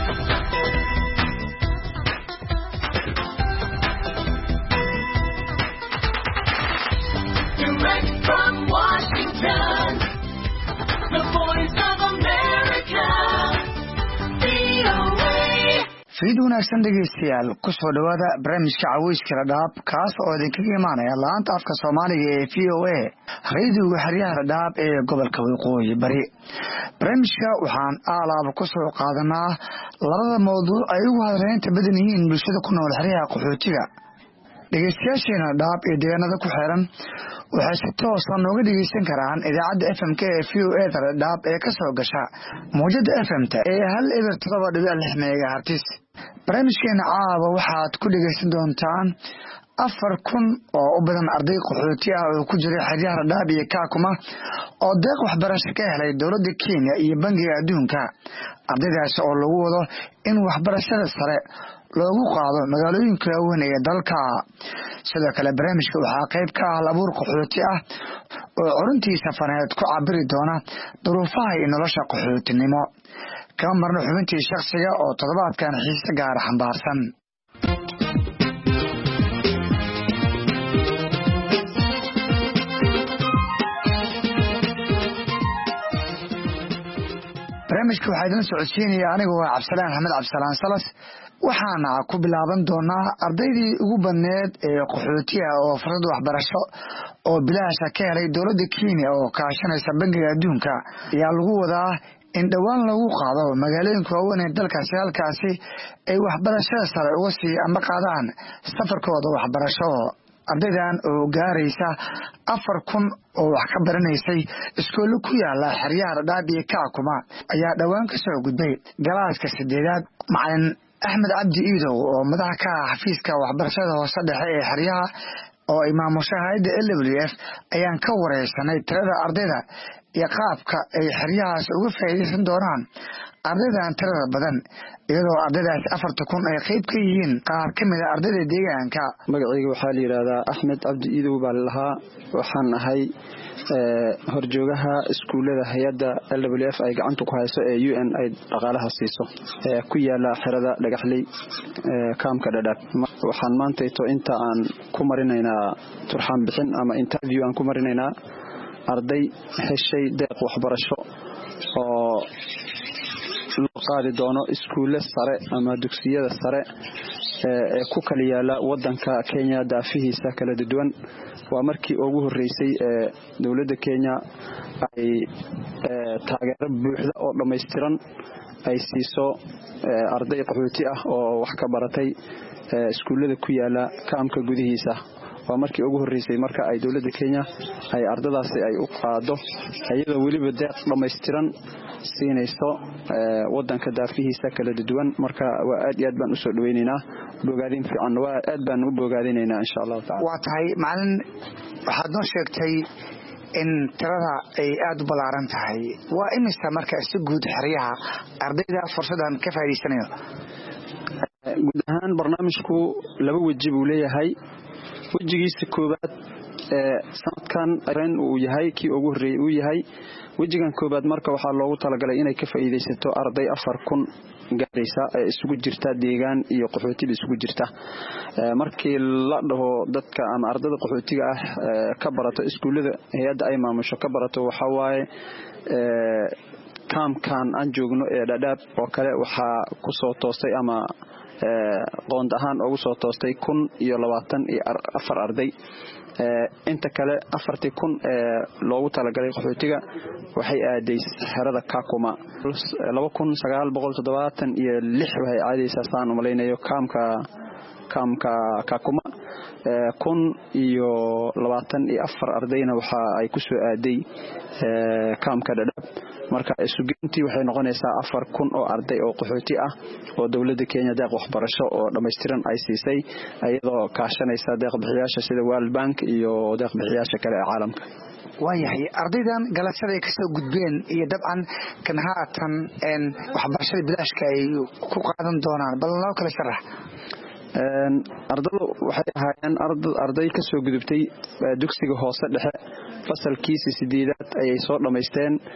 fiid wanaagsan dhegeystayaal ku soo dhawaada barnaamijka caweyska dhadhaab kaas oo idinkaga imaanaya laanta afka Soomaaliga ee VOA radio-ga xeryaha dhadhaab ee gobolka Waqooyi Bari. Barnaamijka waxaan aalaaba ku soo qaadanaa labada mowduuc ay ugu hadleynta badan yihiin bulshada ku nool xeryaha qaxootiga. dhegeystayaasheena dhadhaab ee deegaanada ku xeeran waxay si toos ah nooga dhegeysan karaan idaacadda FM-ka ee VOA dhadhaab ee ka soo gasha mowjada FM-ta ee 107.6 MHz. barnaamijkeena caawa waxaad ku dhegeysan doontaan 4,000 oo u badan arday qaxooti ah oo ku jira xeryaha dhadhaab iyo Kakuma oo deeq waxbarasho ka helay dowladda Kenya iyo Bangiga Adduunka. ardaydaas oo lagu wado in waxbarashada sare loogu qaado magaalooyinka waaweyn ee dalka. sidoo kale barnaamijka waxaa qayb ka ah abuur qaxooti ah oo orantiisa faneed ku cabiri doona duruufaha iyo nolosha qaxootinimo. kama marno xubintii shakhsiga oo toddobaadkan xiise gaar xambaarsan. barnaamijka waxaa idin socodsiinaya anigoo ah Cabsalaan Axmed Cabsalaan Salas. waxaana ku bilaaban doonaa ardaydii ugu badneed ee qaxootiga oo fursad waxbarasho oo bilaash ka helay dowladda Kenya oo kaashanaysa Bangiga Adduunka ayaa lagu wadaa in dhawaan lagu qaado magaalooyinka waaweyn ee dalkaasi halkaasi ay waxbarashada sare uga sii ama qaadaan safarkooda waxbarasho. ardaydan oo gaaraysa 4,000 oo wax ka baranaysay iskoolo ku yaala xeryaha dhadhaab iyo Kakuma ayaa dhawaan ka soo gudbay galaaska 8aad. macalin Axmed Cabdi Iidow oo madax ka ah xafiiska waxbarashada hoose dhexe ee xeryaha oo imaamusha hay'adda LWF ayaan ka wareysanay tirada ardayda iyo qaabka ay xeryahaas uga faa'iideysan doonaan ardaydan tirada badan iyadoo ardaydaas 4,000 ay qayb ka yihiin qaar ka mid ah ardayda deegaanka. magacayga waxaa la yiraahdaa Axmed Cabdi Iidow baa lahaa. waxaan ahay horjoogaha iskuulada hay'adda LWF ay gacanta ku hayso ee UN ay dhaqaalaha siiso ee ku yaala xerada Dhagaxley kaamka Dhadhaab. waxaan maanta inta aan ku marinaynaa turxaan bixin ama interview aan ku marinaynaa arday heshay deeq waxbarasho oo loo qaadi doono iskuulo sare ama dugsiyada sare ee ku kala yaala wadanka Kenya daafihiisa kala duwan. waa markii ugu horeysay ee dowladda Kenya ay taageero buuxda oo dhameystiran ay siiso arday qaxooti ah oo wax ka baratay iskuulada ku yaala kaamka gudihiisa. waa markii ugu horeysay marka ay dowladda Kenya ay ardaydaasi ay u qaado iyadoo waliba deeq dhameystiran siinayso wadanka daafihiisa kala duwan. marka waa aad iyo aad baan u soo dhaweynaynaa bogaadin fiican waa aad baan u bogaadinaynaa insha Allah taala. waa tahay macalin waxaad noo sheegtay in tirada ay aad u balaaran tahay. waa imisa marka si guud xeryaha ardayda fursadan ka faa'iideysanayo? guud ahaan barnaamijku laba waji buu leeyahay. wajigiisa koobaad sanadkan uu yahay kii ugu horeeyay uu yahay wajigan koobaad marka waxaa loogu talagalay inay ka faa'iideysato arday 4,000 gaaraysa ee isugu jirta deegaan iyo qaxootiga isugu jirta. markii la dhaho dadka ama ardayda qaxootiga ah ka barato iskuulada hay'adda ay maamusho ka barato waxa waaye kaamkan aan joogno ee Dhadhaab oo kale waxaa ku soo toostay ama qoond ahaan ugu soo toostay 1,024 arday. inta kale 4,000 ee loogu talagalay qaxootiga waxay aaday xerada Kakuma. 2,976 waxay aadaysaa saan u maleynayo kaamka Kakuma. 1,024 ardayna waxa ay ku soo aaday kaamka Dhadhaab. marka isugeyntii waxay noqonaysaa 4,000 oo arday oo qaxooti ah oo dowladda Kenya deeq waxbarasho oo dhameystiran ay siisay iyadoo kaashanaysa deeq bixiyaasha sida World Bank iyo deeq bixiyaasha kale ee caalamka. waayahay ardaydan galashada ay ka soo gudbeen iyo dabcan kan haatan waxbarashada bilaashka ay ku qaadan doonaan bal noo kala sharax. ardaydu waxay ahaayeen arday ka soo gudubtay dugsiga hoose dhexe fasalkiisa 8aad ayay soo dhameysteen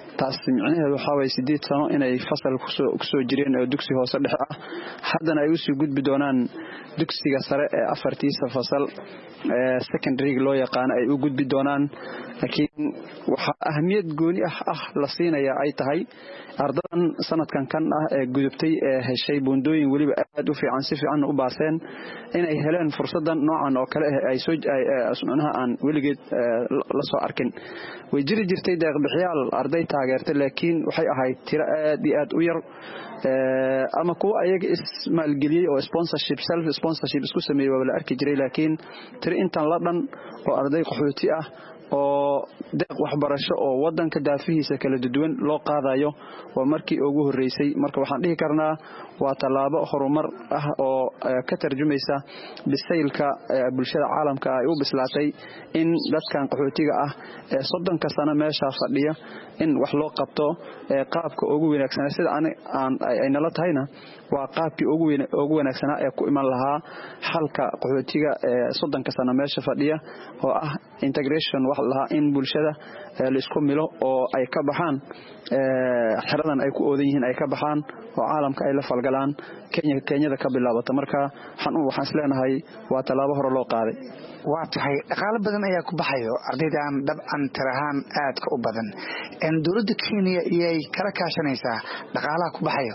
taas micnaheedu waxa way 8 sano inay fasal ku soo jireen oo dugsi hoose dhexe ah haddana ay u sii gudbi doonaan dugsiga sare ee afartiisa fasal secondary loo yaqaan ay u gudbi doonaan laakiin waxa ahmiyad gooni ah la siinaya ay tahay ardadan sanadkan kan ah ee gudubtay ee heshay buundooyin waliba aad u fiican si fiican u baaseen inay heleen fursadan noocan oo kale ay soo asnaanaha aan weligeed la soo arkin way jiri jirtay deeq bixiyaal arday taageertay laakiin waxay ahayd tiro aad iyo aad u yar ama kuwa ayaga ismaalgeliyay oo self sponsorship isku sameeyay waa la arki jiray laakiin tiro intan la dhan oo arday qaxooti ah oo deeq waxbarasho oo wadanka daafihiisa kala duwan loo qaadayo waa markii ugu horeysay marka waxaan dhihi karnaa waa talaabo horumar ah oo ka tarjumaysa bisaylka bulshada caalamka ay u bislaatay in dadkan qaxootiga ah ee 30 sano meesha fadhiya in wax loo qabto qaabka ugu wanaagsan sida ay nala tahayna waa qaabkii ugu wanaagsan ee ku iman lahaa halka qaxootiga 30 sano meesha fadhiya oo ah integration wax lahaa in bulshada la isku milo oo ay ka baxaan xiradan ay ku oodan yihiin ay ka baxaan oo caalamka ay la falgalaan Kenya ka bilaabato marka waxaan isleenahay waa talaabo hore loo qaaday waa tahay dhaqaale badan ayaa ku baxayo ardaydan dabcan tirahaan aad ka u badan dawladda Kenya iyay kala kaashanaysaa dhaqaalaha ku baxayo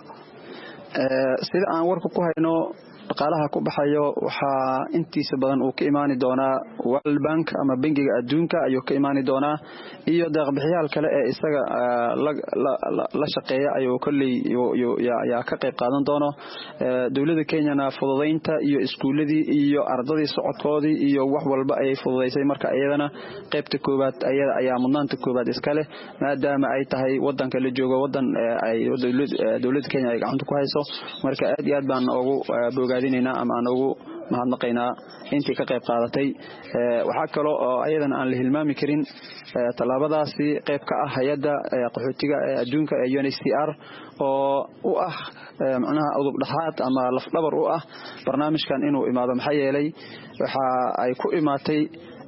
sida aan warka ku hayno dhaqaalaha ku baxayo waxa intiisa badan uu ka imaani doonaa World Bank ama bangiga adduunka ayuu ka imaani doonaa iyo deeq bixiyaal kale ee isaga la shaqeeya ayuu kulli ya ka qayb qaadan doono dawladda Kenya fududeynta iyo iskuuladii iyo ardadii socodkoodii iyo wax walba ay fududeysay marka iyadana qaybta koobaad ayaa mudnaanta koobaad iska leh maadaama ay tahay wadanka la joogo wadan ay dawladda Kenya ay gacanta ku hayso marka aad iyo aad baan ugu bogaadinayna ama aan ugu mahadnaqaynaa intii ka qayb qaadatay waxa kale oo ayadana aan la hilmaami karin talaabadaasi qayb ka ah hay'adda qaxootiga ee adduunka ee UNHCR oo u ah macnaha udub dhaxaad ama laf dhabar u ah barnaamijkan inuu imaado maxay yeelay waxa ay ku imaatay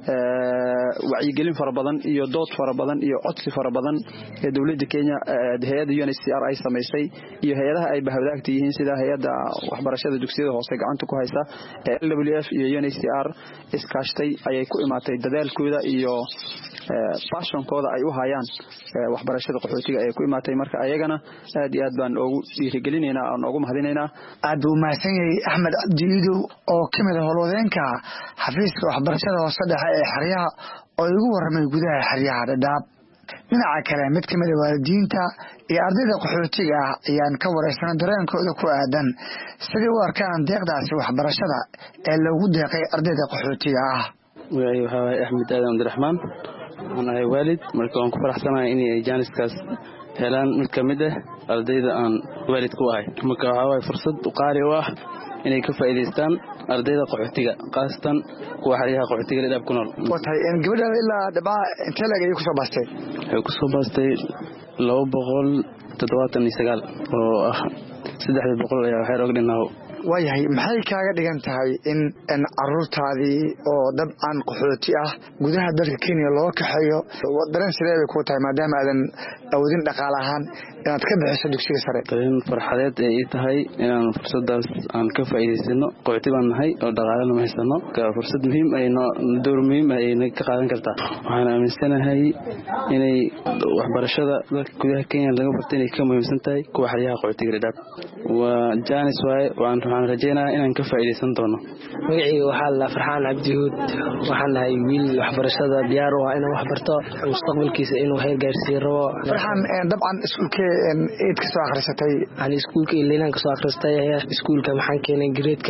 wacyigelin fara badan iyo dood fara badan iyo codsi fara badan ee dawladda Kenya hay'adda UNHCR ay sameysay iyo hay'adaha ay bahwadaagta yihiin sida hay'adda waxbarashada dugsiyada hoose gacanta ku haysa ee LWF iyo UNHCR iskaashtay ayay ku imaatay dadaalkooda iyo passion-kooda ay u hayaan waxbarashada qaxootiga ay ku imaatay marka ayagana aad iyo aad baan ugu dhiirigelinaynaa aan ugu mahadinaynaa aad u mahadsan yahay Axmed Abdiido oo kamid ah howlwadeenka xafiiska waxbarashada hoose dhexe ee xeryaha oo ugu waramay gudaha xeryaha Dadaab dhinaca kale mid kamid ah waalidiinta iyo ardayda qaxootiga ah ayaan ka wareysanay dareenkooda ku aadan sidii u arkaan deeqdaasi waxbarashada ee lagu deeqay ardayda qaxootiga ah waxa Axmed Aadan Abdiraxmaan أنا والد مركون كفرحسنا إني جانسكاس هلان متكمدة أرديدا أن والد كواي مكواي فرصة وقاري واحد إني كفا إليستان أرديدا قعتيجا قاستان كوحريها قعتيجا لداب كنول. وتهي إن قبل إلا دبا أنت لا جاي كسب باستي. كسب باستي لو بقول تدوات النسجال أو سدح بقول يا حيرق لنا waayahay maxay kaaga dhigan tahay in caruurtaadii oo dabcan qaxooti ah gudaha dalka Kenya loo kaxeeyo dareen sidee ku tahay maadaama aadan awoodin dhaqaale ahaan inaad ka bixiso dugsiga sare dareen farxadeed ay tahay inaan fursadaas aan ka faa'iideysano qaxooti baan nahay oo dhaqaale ma haysano ka fursad muhiim ay door muhiim ay ka qaadan kartaa waxaan aaminsanahay inay waxbarashada dalka gudaha Kenya laga bartay inay ka muhiimsan tahay kuwa xariyaha qaxootiga Dadaab waa jaanis waxaan rajaynayaa inaan ka faa'iideysan doono magacayga waxaa la Farxaan Cabdihuud waxaan nahay wiil waxbarashada diyaar u ah inaan wax barto mustaqbalkiisa inuu heer gaarsiin rabo Farxaan dabcan iskuulkee eed ka soo akhrisatay aan iskuulka Ilinaan ka soo akhristay iskuulka maxaan keenay grade-ka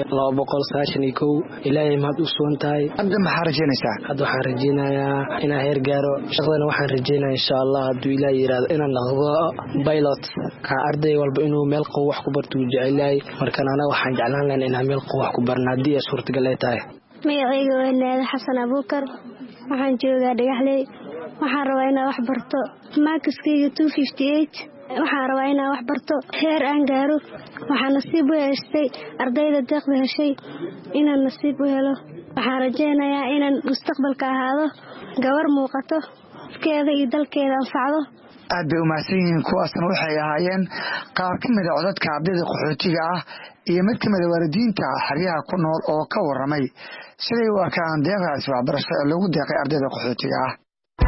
291 ilaahay mahad u sugan tahay hadda maxaa rajaynaysaa hadda waxaan rajaynayaa inaan heer gaaro shaqadana waxaan rajaynayaa insha Allah hadduu ilaahay yiraahdo inaan noqdo pilot ka arday walba inuu meel qow wax ku barto jecelahay markaan ana waxaan jeclaan lahayn inaan meel qow wax ku barno haddii ay suurtagal ay tahay magacayga waa Naada Xasan Abuukar waxaan joogaa Dhagaxley waxaan rabaa inaan wax barto markiskayga 258 waxaan rabaa inaan wax barto heer aan gaaro waxaan nasiib u yeeshay ardayda deeqda heshay inaan nasiib u helo waxaan rajaynayaa inaan mustaqbalka ahaado gabar muuqato afkeeda iyo dalkeeda anfacdo aad bay umahadsan yihiin kuwaasna waxay ahaayeen qaar ka mid a codadka ardayda qaxootiga ah iyo mid ka mid a waalidiinta xeryaha ku nool oo ka warramay siday u arkaan deeqdaasi waxbarasho ee lagu deeqay ardayda qaxootiga ah.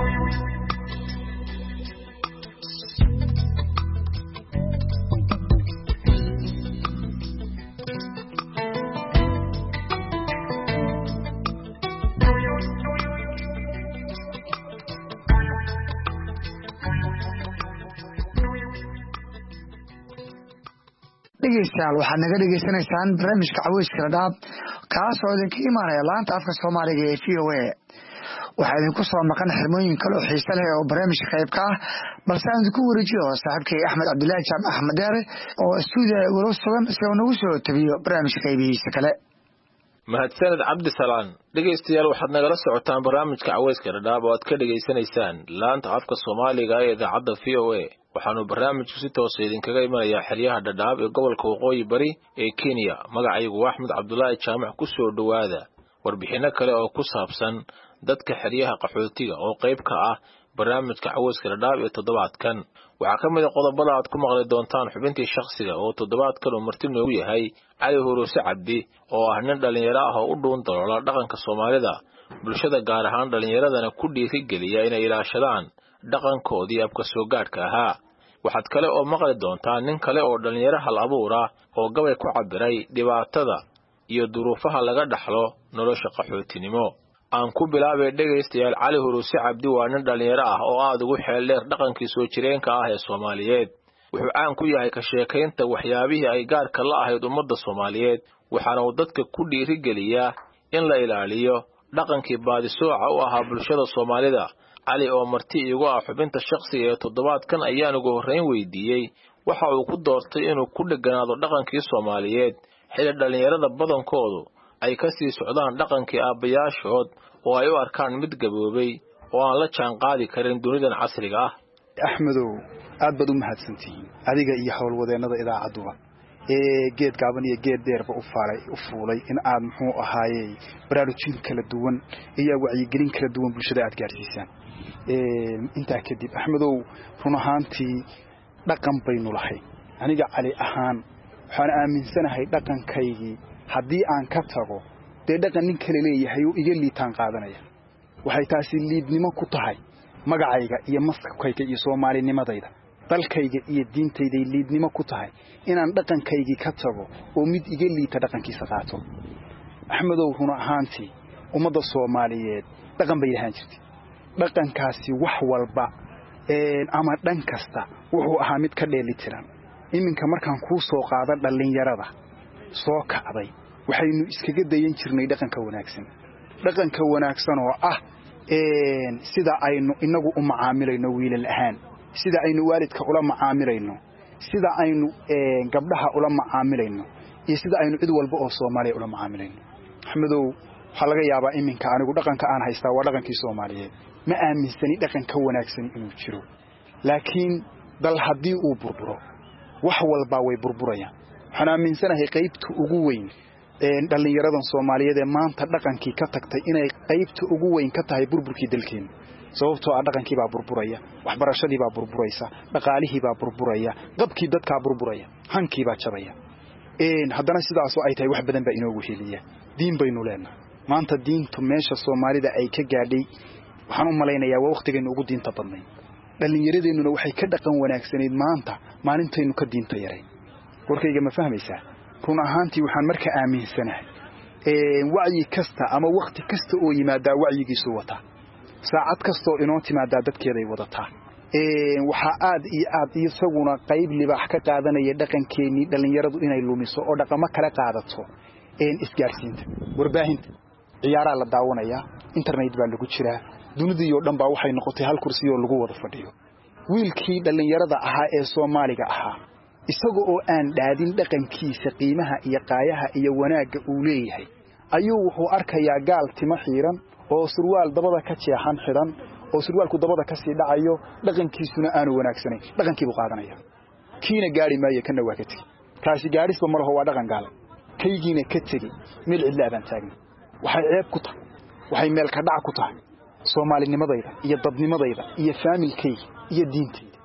dhegeystayaal waxaad naga dhegeysanaysaan barnaamijka caweyska dhadhaab kaas oo idinka imaanaya laanta afka soomaaliga ee VOA. waxaa idinku soo maqan xirmooyin kale oo xiise leh oo barnaamijka qayb ka ah balse aan idinku wareejiyo saaxiibkay Axmed Cabdilaahi Jaamac Axmed Deere oo stuudiga ugu sugan si uu nagu soo tabiyo barnaamijka qaybihiisa kale. mahadsanid Cabdisalaan. dhegeystayaal waxaad nagala socotaan barnaamijka caweyska dhadhaab oo aad ka dhegeysanaysaan laanta afka soomaaliga ee idaacadda VOA. waxaanu barnaamijku si toos idinkaga imanayaa xeryaha dhadhaab ee gobolka waqooyi bari ee Kenya. magacaygu Axmed Cabdilaahi Jaamac. ku soo dhawaada warbixino kale oo ku saabsan dadka xeryaha qaxootiga oo qayb ka ah barnaamijka caweyska dhadhaab ee toddobaadkan. waxaa ka mid ah qodobada aad ku maqli doontaan xubintii shakhsiga oo toddobaadkan uu marti noogu yahay Cali Huruuse Cabdi oo ah nin dhalinyaro ah oo u dhuun daloola dhaqanka Soomaalida, bulshada gaar ahaan dhalinyaradana ku dhiirigeliya inay ilaashadaan dhaqankoodii abka soo gaadhka ahaa. waxaad kale oo maqli doontaan nin kale oo dhalinyaro hal abuur ah oo gabay ku cabiray dhibaatada iyo duruufaha laga dhaxlo nolosha qaxootinimo. aan ku bilaabay dhegaystayaal Cali Huruuse Cabdi waa nin dhalinyaro ah oo aad ugu xeel dheer dhaqankii soo jireenka ah ee Soomaaliyeed. wuxuu caan ku yahay ka sheekaynta waxyaabihii ay gaarka la ahayd ummadda Soomaaliyeed, waxaana uu dadka ku dhiirigeliyaa in la ilaaliyo dhaqankii baadisooca u ahaa bulshada Soomaalida. Cali oo marti igu ah xubinta shakhsiga ee toddobaadkan ayaan ugu horreyn weydiiyey waxa uu ku doortay inuu ku dheganaado dhaqankii Soomaaliyeed xilli dhalinyarada badankoodu ay ka sii socdaan dhaqankii aabbayaashood oo ay u arkaan mid gaboobay oo aan la jaan qaadi karin dunidan casriga ah. Axmedow, aad baad u mahadsantihiin adiga iyo howlwadeennada idaacaduba geed gaaban iyo geed dheerba u fuulay in aad muxuu ahaayey baraarujin kala duwan iyo wacyigelin kala duwan bulshada aad gaarsiisaan. intaa kadib Axmedow, run ahaantii dhaqan baynu lahay. aniga Cali ahaan waxaan aaminsanahay dhaqankaygii haddii aan ka tago dee dhaqan nin kale leeyahay oo iga liitaan qaadanaya. waxay taasi liidnimo ku tahay magacayga iyo maskabkayga iyo Soomaalinimadayda, dalkayga iyo diintayday liidnimo ku tahay inaan dhaqankaygii ka tago oo mid iga liita dhaqankiisa qaato. Axmedow, run ahaantii ummadda Soomaaliyeed dhaqan bay lahaan jirtay. dhaqankaasi wax walba ama dhan kasta wuxuu ahaa mid ka dheelitiran. iminka markaan kuu soo qaada dhalinyarada soo kacday waxaynu iskaga dayan jirnay dhaqanka wanaagsan. dhaqanka wanaagsan oo ah sida aynu inagu u macaamilayno wiilal ahaan, sida aynu waalidka ula macaamilayno, sida aynu gabdhaha ula macaamilayno, iyo sida aynu cid walba oo Soomaaliya ula macaamilayno. Axmedow, waxaa laga yaabaa iminka anigu dhaqanka aan haystaa waa dhaqankii Soomaaliyeed. ma aaminsani dhaqanka wanaagsan inuu jiro, laakiin dal haddii uu burburo wax walba way burburayaan. waxaan aaminsanahay qaybta ugu weyn dhalinyaradan Soomaaliyeed ee maanta dhaqankii ka tagtay inay qaybta ugu weyn ka tahay burburkii dalkeena. sababtoo ah dhaqankii baa burburaya, waxbarashadii baa burburaysa, dhaqaalihii baa burburaya, qabkii dadkaa burburaya, hankii baa jabaya. haddana sidaasoo ay tahay wax badan baa inoogu heliya. diin baynu leenahay. maanta diintu meesha Soomaalida ay ka gaadhay waxaan u malaynayaa waa waqtigeenu ugu diinta badnay. dhalinyaradeenuna waxay ka dhaqan wanaagsanayd maanta maalintaynu ka diinta yaray. warkayga ma fahmaysaa? run ahaantii waxaan marka aaminsanahay wacyi kasta ama waqti kasta oo yimaada wacyigiisu wata, saacad kasta oo inoo timaada dadkeeday wadataa. waxa aad iyo aad isaguna qayb libaax ka qaadanaya dhaqankeeni dhalinyaradu inay lumiso oo dhaqamo kala qaadato. isgaarsiinta, warbaahinta, ciyaaraha la daawanaya, internet baa lagu jiraa, dunidii oo dhan baa waxay noqotay hal kursi oo lagu wada fadhiyo. wiilkii dhalinyarada ahaa ee Soomaaliga ahaa isaga oo aan dhaadin dhaqankiisa qiimaha iyo qaayaha iyo wanaagga uu leeyahay ayuu wuxuu arkayaa gaal timo xiiran oo surwaal dabada ka jeexan xiran oo surwaalku dabada ka sii dhacayo, dhaqankiisuna aanu wanaagsanayn. dhaqankii buu qaadanaya, kiina gaari maayo kana waa ka tagi. kaasi gaarisba ma laho waa dhaqan gaalay. kaygiina ka tagi meel cidla baan taagna. waxay ceeb ku tahay, waxay meel ka dhac ku tahay Soomaalinimadayda iyo dadnimadayda iyo faamilkayga iyo diintayda.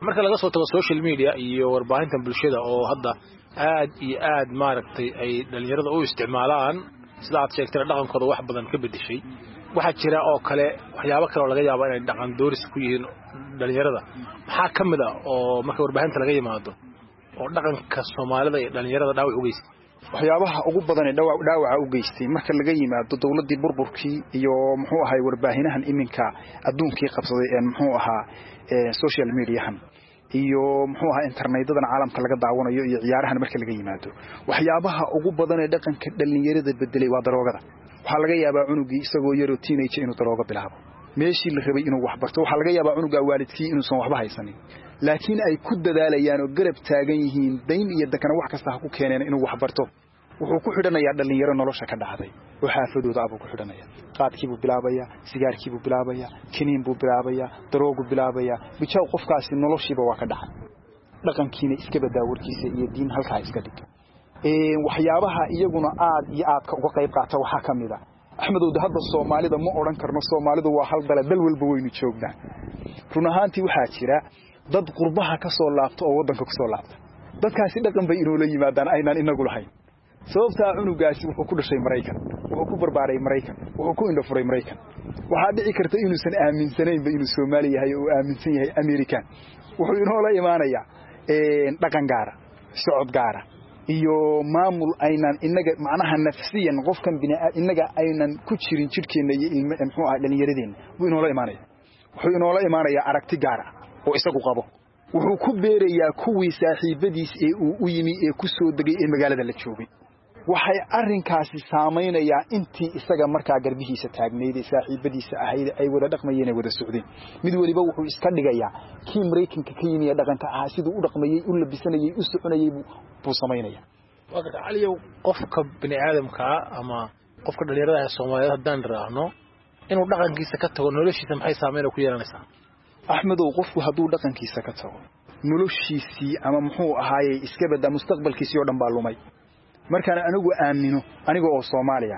marka laga soo tago social media iyo warbaahinta bulshada oo hadda aad iyo aad maaragtay ay dhalinyarada u isticmaalaan sida aad sheegtay dhaqankooda wax badan ka bedeshay waxa jira oo kale waxyaabo kale oo laga yaabo inay dhaqan dooris ku yihiin dhalinyarada maxaa kamid ah oo marka warbaahinta laga yimaado oo dhaqanka Soomaalida iyo dhalinyarada dhaawac u geystay waxyaabaha ugu badan ee dhaawaca u geystay marka laga yimaado dawladii burburkii iyo muxuu ahay warbaahinehan iminka adduunkii qabsaday ee muxuu ahaa social mediahan iyo muxuu ahaa interneedadan caalamka laga daawanayo iyo ciyaarahan marka laga yimaado waxyaabaha ugu badan ee dhaqanka dhalinyarada bedelay waa daroogada waxa laga yaabaa cunugii isagoo yar oo teenager inuu darooga bilaabo meeshii la rabay inuu wax barto waxa laga yaabaa cunuga waalidkii inuu san waxba haysanin laakiin ay ku dadaalayaan oo garab taagan yihiin dayn iyo dakana wax kasta ku keeneen inuu wax barto wuxuu ku xidhanayaa dhalinyaro nolosha ka dhacday oo xaafadooda abu ku xidhanaya qaadkii buu bilaabaya sigaarkii buu bilaabaya kiniin buu bilaabaya daroogu bilaabaya bijaw qofkaasi noloshiiba waa ka dhacay dhaqankiina iska badaa warkiisa iyo diin halka iska dhig waxyaabaha iyaguna aad iyo aad ka uga qayb qaata waxa kamid ah axmedow hadda Soomaalida ma oran karno Soomaalidu waa hal dal walba waynu joognaa run ahaantii waxa jira dad qurbaha ka soo laabto oo wadanka ku soo laabta dadkaasi dhaqan bay inoo la yimaadaan aynaan inagu lahayn sababta cunugaasi wuxuu ku dhashay Mareykan wuxuu ku barbaaray Mareykan wuxuu ku indhafuray Mareykan waxa dhici karta inuusan aaminsanayn inuu Soomaali yahay oo aaminsan yahay American wuxuu inoo la imaanayaa dhaqan gaar socod gaar iyo maamul aynan inaga macnaha nafsiyan qofkan inaga aynan ku jirin jirkeena iyo ilmo muxuu ah dhalinyaradeen wuu inoo la imaanaya wuxuu inoo la imaanayaa aragti gaar ah oo isagu qabo wuxuu ku beerayaa kuwii saaxiibadiis ee uu u yimi ee ku soo degay ee magaalada la joogay waxay arrinkaasi saameynayaa intii isaga markaa garbihiisa taagneed ee saaxiibadiisa ahayd ay wada dhaqmayeen ay wada socdeen mid waliba wuxuu iska dhigayaa kii Mareykanka ka yimi ee dhaqanka ah sidoo u dhaqmayay u labisanayay u soconayay buu sameynaya waqti caliyow qofka bini aadamka ama qofka dhalinyarada ee Soomaaliyeed hadaan raahno inuu dhaqankiisa ka tago noloshiisa maxay saameyn ku yeelanaysaa axmedow qofku hadduu dhaqankiisa ka tago noloshiisii ama muxuu ahaayay iska bada mustaqbalkiisii oo dhan baa lumay markaan anigu aamino aniga oo Soomaaliya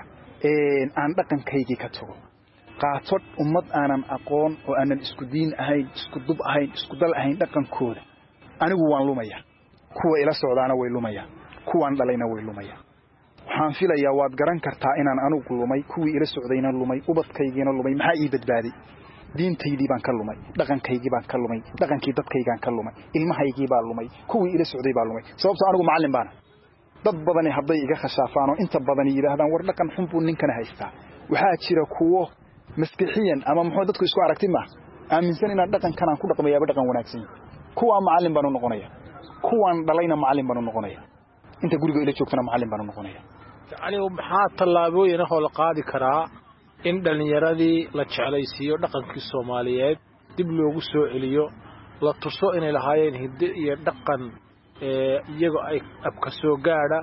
aan dhaqankaygii ka tago qaato ummad aanan aqoon oo aanan isku diin ahayn isku dub ahayn isku dal ahayn dhaqankooda anigu waan lumaya kuwa ila socdaana way lumaya kuwan dhalayna way lumaya waxaan filayaa waad garan kartaa inaan anigu lumay kuwii ila socdayna lumay ubadkaygiina lumay maxaa ii badbaaday diintaydii baan ka lumay dhaqankaygii baan ka lumay dhaqankii dadkaygaan ka lumay ilmahaygii baa lumay kuwii ila socday baa lumay sababtoo anigu macallin baan dad badan hadday iga khashaafaan oo inta badan yiraahdaan war dhaqan xun buu ninkan haystaa waxa jira kuwo maskixiyan ama muxuu dadku isku aragti ma aaminsan inaan dhaqankan aan ku dhaqmayaa dhaqan wanaagsan kuwa macallin baan u noqonayaa kuwan dhalayna macallin baan u noqonayaa inta guriga ila joogtana macallin baan u noqonayaa yani maxaa tallaabooyin ah oo la qaadi karaa in dhalinyaradii la jeclaysiiyo dhaqankii Soomaaliyeed dib loogu soo celiyo la tuso inay lahaayeen hidde iyo dhaqan iyaga ay abka soo gaadha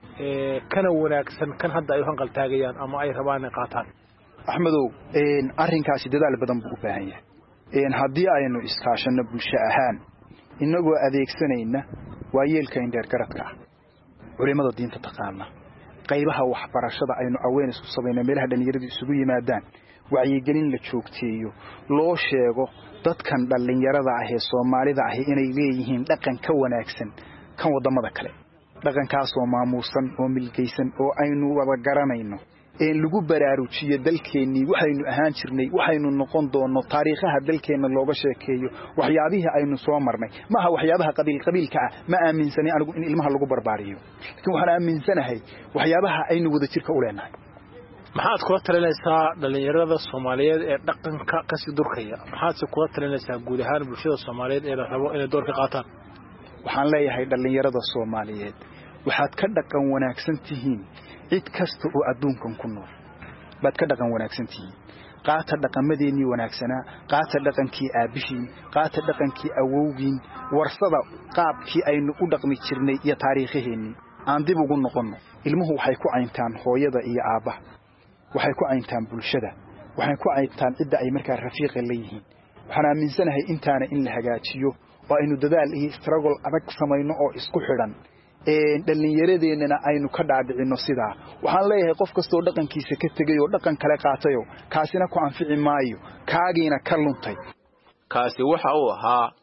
kana wanaagsan kan hadda ay hanqal taagayaan ama ay rabaan inay qaataan axmedow arrinkaasi dadaal badan buu u baahan yahay haddii aynu iskaashano bulsho ahaan inagoo adeegsanayna waa yeelka indheer garadka ah culimada diinta taqaana qaybaha waxbarashada aynu awayn isku sameeyna meelaha dhalinyaradu isugu yimaadaan wacyigelin la joogteeyo loo sheego dadkan dhalinyarada ah ee Soomaalida ah inay leeyihiin dhaqan ka wanaagsan kan wadamada kale dhaqankaas oo maamuusan oo milgeysan oo aynu wada garanayno ee lagu baraarujiyo dalkeenii waxaynu ahaan jirnay waxaynu noqon doono taariikhaha dalkeena looga sheekeeyo waxyaabaha aynu soo marnay maaha waxyaabaha qabiilka ah ma aaminsani anigu in ilmaha lagu barbaariyo laakiin waxaan aaminsanahay waxyaabaha aynu wada jirka u leenahay maxaad kula talinaysaa dhalinyarada Soomaaliyeed ee dhaqanka ka sii durkaya maxaad kula talinaysaa guud ahaan bulshada Soomaaliyeed ee la rabo inay door ka qaataan waxaan leeyahay dhalinyarada Soomaaliyeed waxaad ka dhaqan wanaagsan tihiin cid kasta oo adduunkan ku nool baad ka dhaqan wanaagsan tihiin qaata dhaqamadeennii wanaagsanaa qaata dhaqankii aabbihiin qaata dhaqankii awowgiin warsada qaabkii aynu u dhaqmi jirnay iyo taariikhaheennii aan dib ugu noqonno ilmuhu waxay ku cayntaan hooyada iyo aabbaha waxay ku cayntaan bulshada waxay ku cayntaan cidda ay markaa rafiiqa leeyihiin waxaan aaminsanahay intaana in la hagaajiyo oo aynu dadaal iyo struggle adag samayno oo isku xidhan dhalinyaradeenana aynu ka dhaadhicino sidaa waxaan leeyahay qof kastoo dhaqankiisa ka tegay oo dhaqan kale qaatayo kaasina ku anfici maayo kaagiina ka luntay kaasi waxa uu ahaa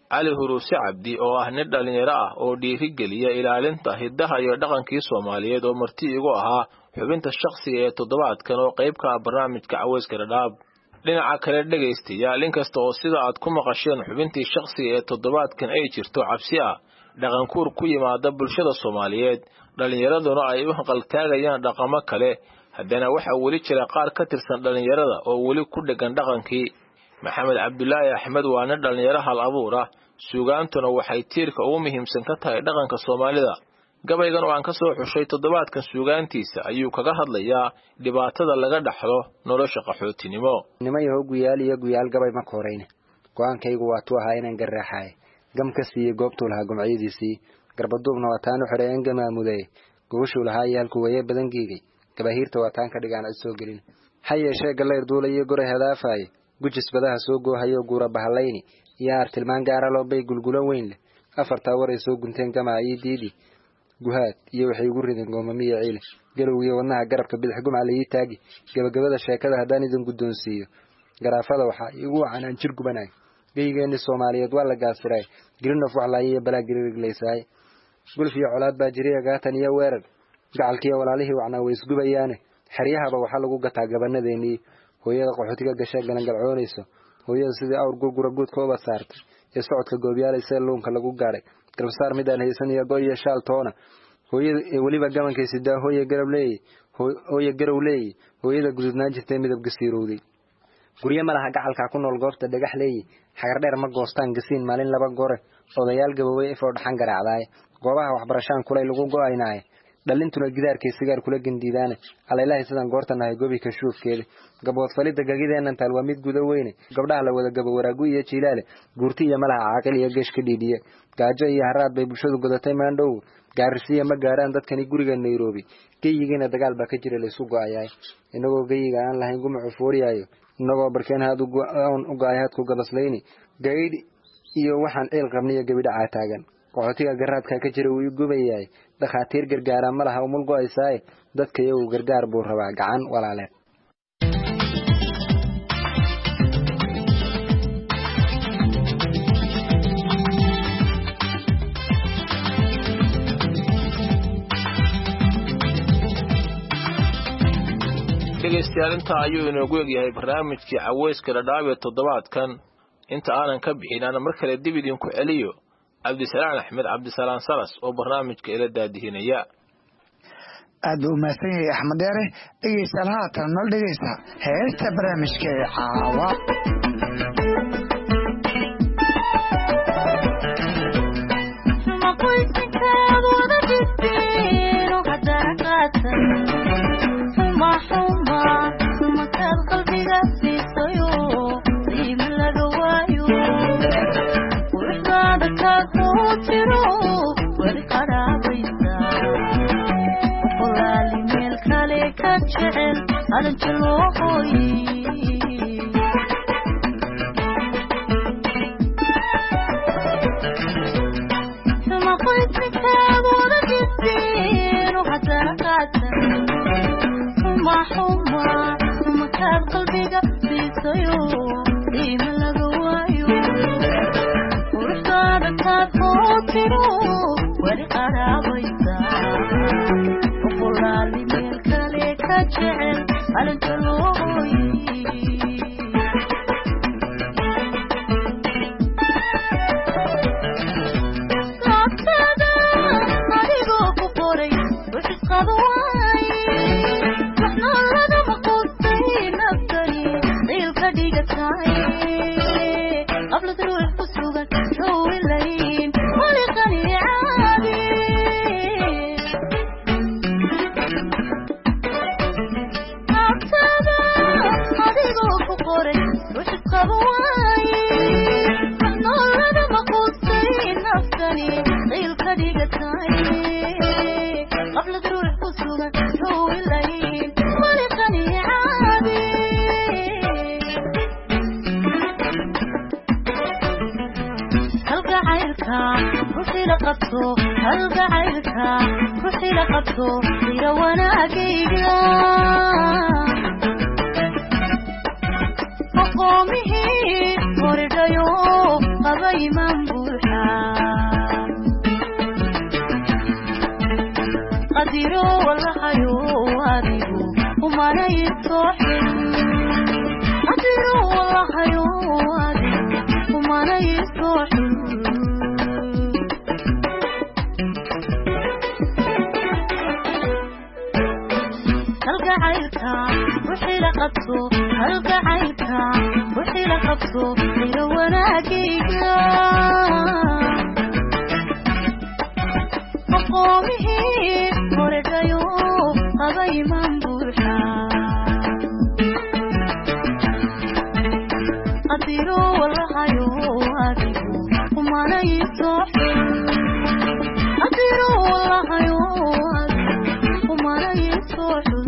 cali huruuse cabdi oo ah nin dhalinyaro ah oo dhiirigeliya ilaalinta hiddaha iyo dhaqankii soomaaliyeed oo marti igu ahaa xubinta shakhsiga ee toddobaadkan oo qayb ka ah barnaamijka cawayska dhadhaab dhinaca kale dhegaystayaal inkasta oo sida aad ku maqasheen xubintii shakhsiga ee toddobaadkan ay jirto cabsi ah dhaqankuur ku yimaada bulshada soomaaliyeed dhalinyaraduna ay u hanqaltaagayaan dhaqamo kale haddana waxaa weli jira qaar ka tirsan dhalinyarada oo weli ku dheggan dhaqankii maxamed cabdulaahi axmed waa nin dhalinyaro hal abuur ah suugaantuna waxay tiirka ugu muhiimsan ka tahay dhaqanka soomaalida gabaygan oo aan ka soo xushay toddobaadkan suugaantiisa ayuu kaga hadlayaa dhibaatada laga dhaxlo nolosha qaxootinimo nimayahow guyaal iyo guyaal gabay ma koorayne go-aankaygu waa tu ahaa inaan garraaxaye gam ka siiyey goobtuu lahaa gumcyadiisii garbaduubna waa taan u xidhay en gamaamudaye gogashuu lahaa iyo halkuu waye badan giigay gabahiirta waa taan ka dhigaan cid soo gelin ha yeeshee gallayr duula iyo goray hadaafaye gujis badaha soo goohayo guura bahallayni iyo aar tilmaan gaara loo bay gulgulo weyn leh afartaa waray soo gunteen gamaa ii diidi guhaad iyo waxay ugu rideen goomamiyo ciile galowgiyo wadnaha garabka bidix gumcala ii taagi gabagabada sheekada haddaan idin guddoonsiiyo garaafada waxaa igu wacan aan jir gubanayo geygeenni soomaaliyeed waa la gaasiray gelinof waxlaayo iyo balaa giririglaysaay gulf iyo colaad baa jiriya gaatan iyo weerar gacalkiiyo walaalihii wacnaa way isgubayaane xeryahaba waxaa lagu gataa gabanadeenii hooyada qaxootiga gasha galangalcoonayso hooyada sidii awr gurgura guudka uba saartay ee socodka goobyaalaysa luunka lagu gaadhay garbasaar midaan haysan iyo go iyo shaal toona hooyada weliba gabankaysidaa hooye garow leeyi hooyada gududnaan jirtay midab gasiirowday guryo ma laha gacalkaa ku nool goobta dhagax leeyi xagar dheer ma goostaan gasiin maalin laba gore odayaal gabowey ifoo dhaxan garaacdaaye goobaha waxbarashaan kulay lagu go-aynaaye dhalintuna gidaarkay sigaar kula gendiidaane alaylahay sidan goortanahay gobi ka shuufkeeda gabood falidda gagideennan taal waa mid guda weyne gabdhaha la wada gabo waraagu iyo jiilaale guurti iyo malaha caaqil iyo geesh ka dhiidhiye gaajo iyo haraad bay bulshadu godatay maandhow gaarisiya ma gaaraan dadkani guriga nairobi geyigiina dagaal baa ka jira laysu go-ayaay inagoo geyiga aan lahayn gumacu fooriyaayo inagoo barkeenhaad u go-ay haadku gabaslayni gaydh iyo waxaan ciil qabniyo gabidhacaa taagan qaxootiga garaadka ka jira wuu i gubayaay dhakhaatiir gargaara ma laha umul go-aysaaye dadka iyagu gargaar buu rabaa gacan walaaleed dhegaystayaal intaa ayuu inoogu egyahay barnaamijkii cawayska dhadhaab ee toddobaadkan inta aanan ka bixin ana mar kale dib idinku celiyo cabdisalaan axmed cabdisalaan salas oo barnaamijka ila daadihinaya aad buu umahadsan yahay axmed dheere dhegaystayaal haatan nol dhegaysta heesta barnaamijka ee caawa قومه مرجيو قبي منبو qadiro walahayo adigu umana yisooxin qadiro walahayo adigu umana yisooxin halgacaylka wixii la qabto halgacaylka wixii la qabto ila wanaagayga aqoomihii horegayo qabayman buuxa qadiro walahayo adigu umana yisooxin qadiro walahayo adigu umana yisooxin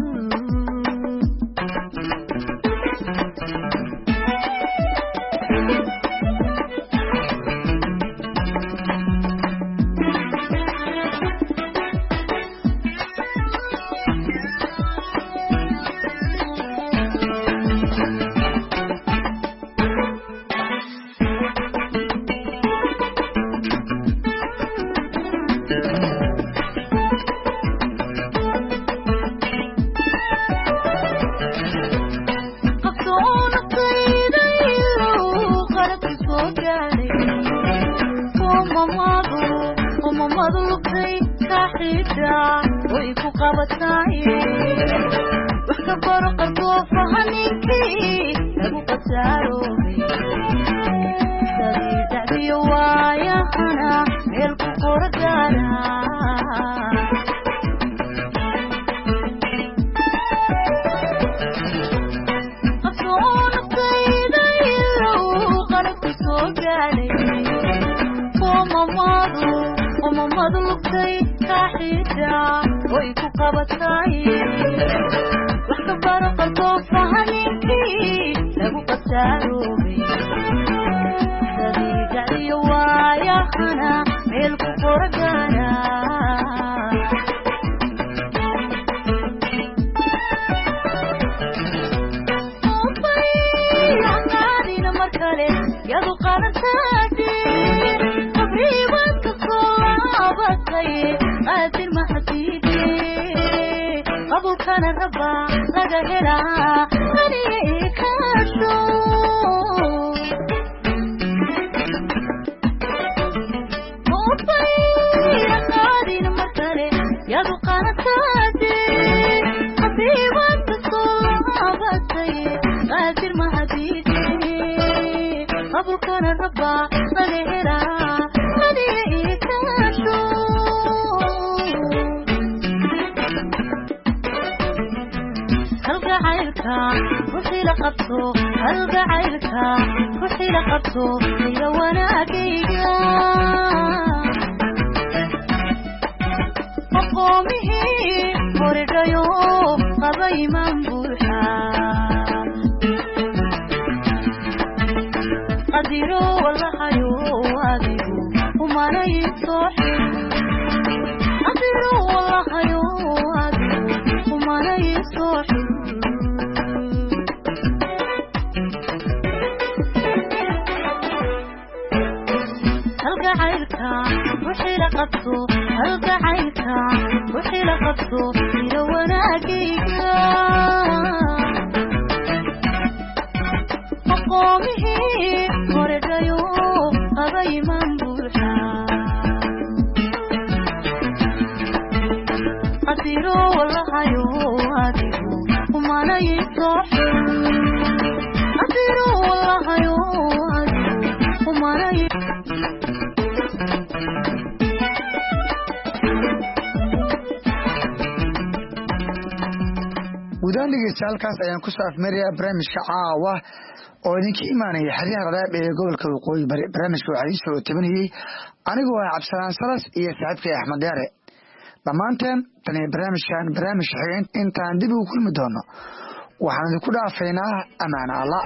guudaan dhegeystayaal ayaan ku soo afmeerayaa barnaamijka caawa oo idinka imaanaya xeryaha Radaab ee gobolka Waqooyi Bari. Barnaamijka waxaa idin soo tabanayay anigoo ah Cabsalaan Salas iyo saaxiibkay Axmed Yaare. dhammaanteen tani barnaamijkan barnaamij xigeen intaan dib ugu kulmi doono waxaan idinku dhaafaynaa amaan Allah.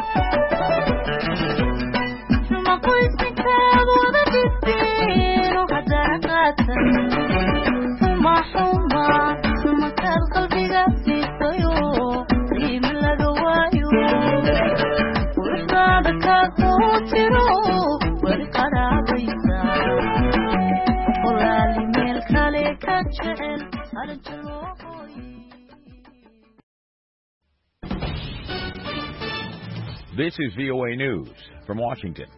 I This is VOA News from Washington.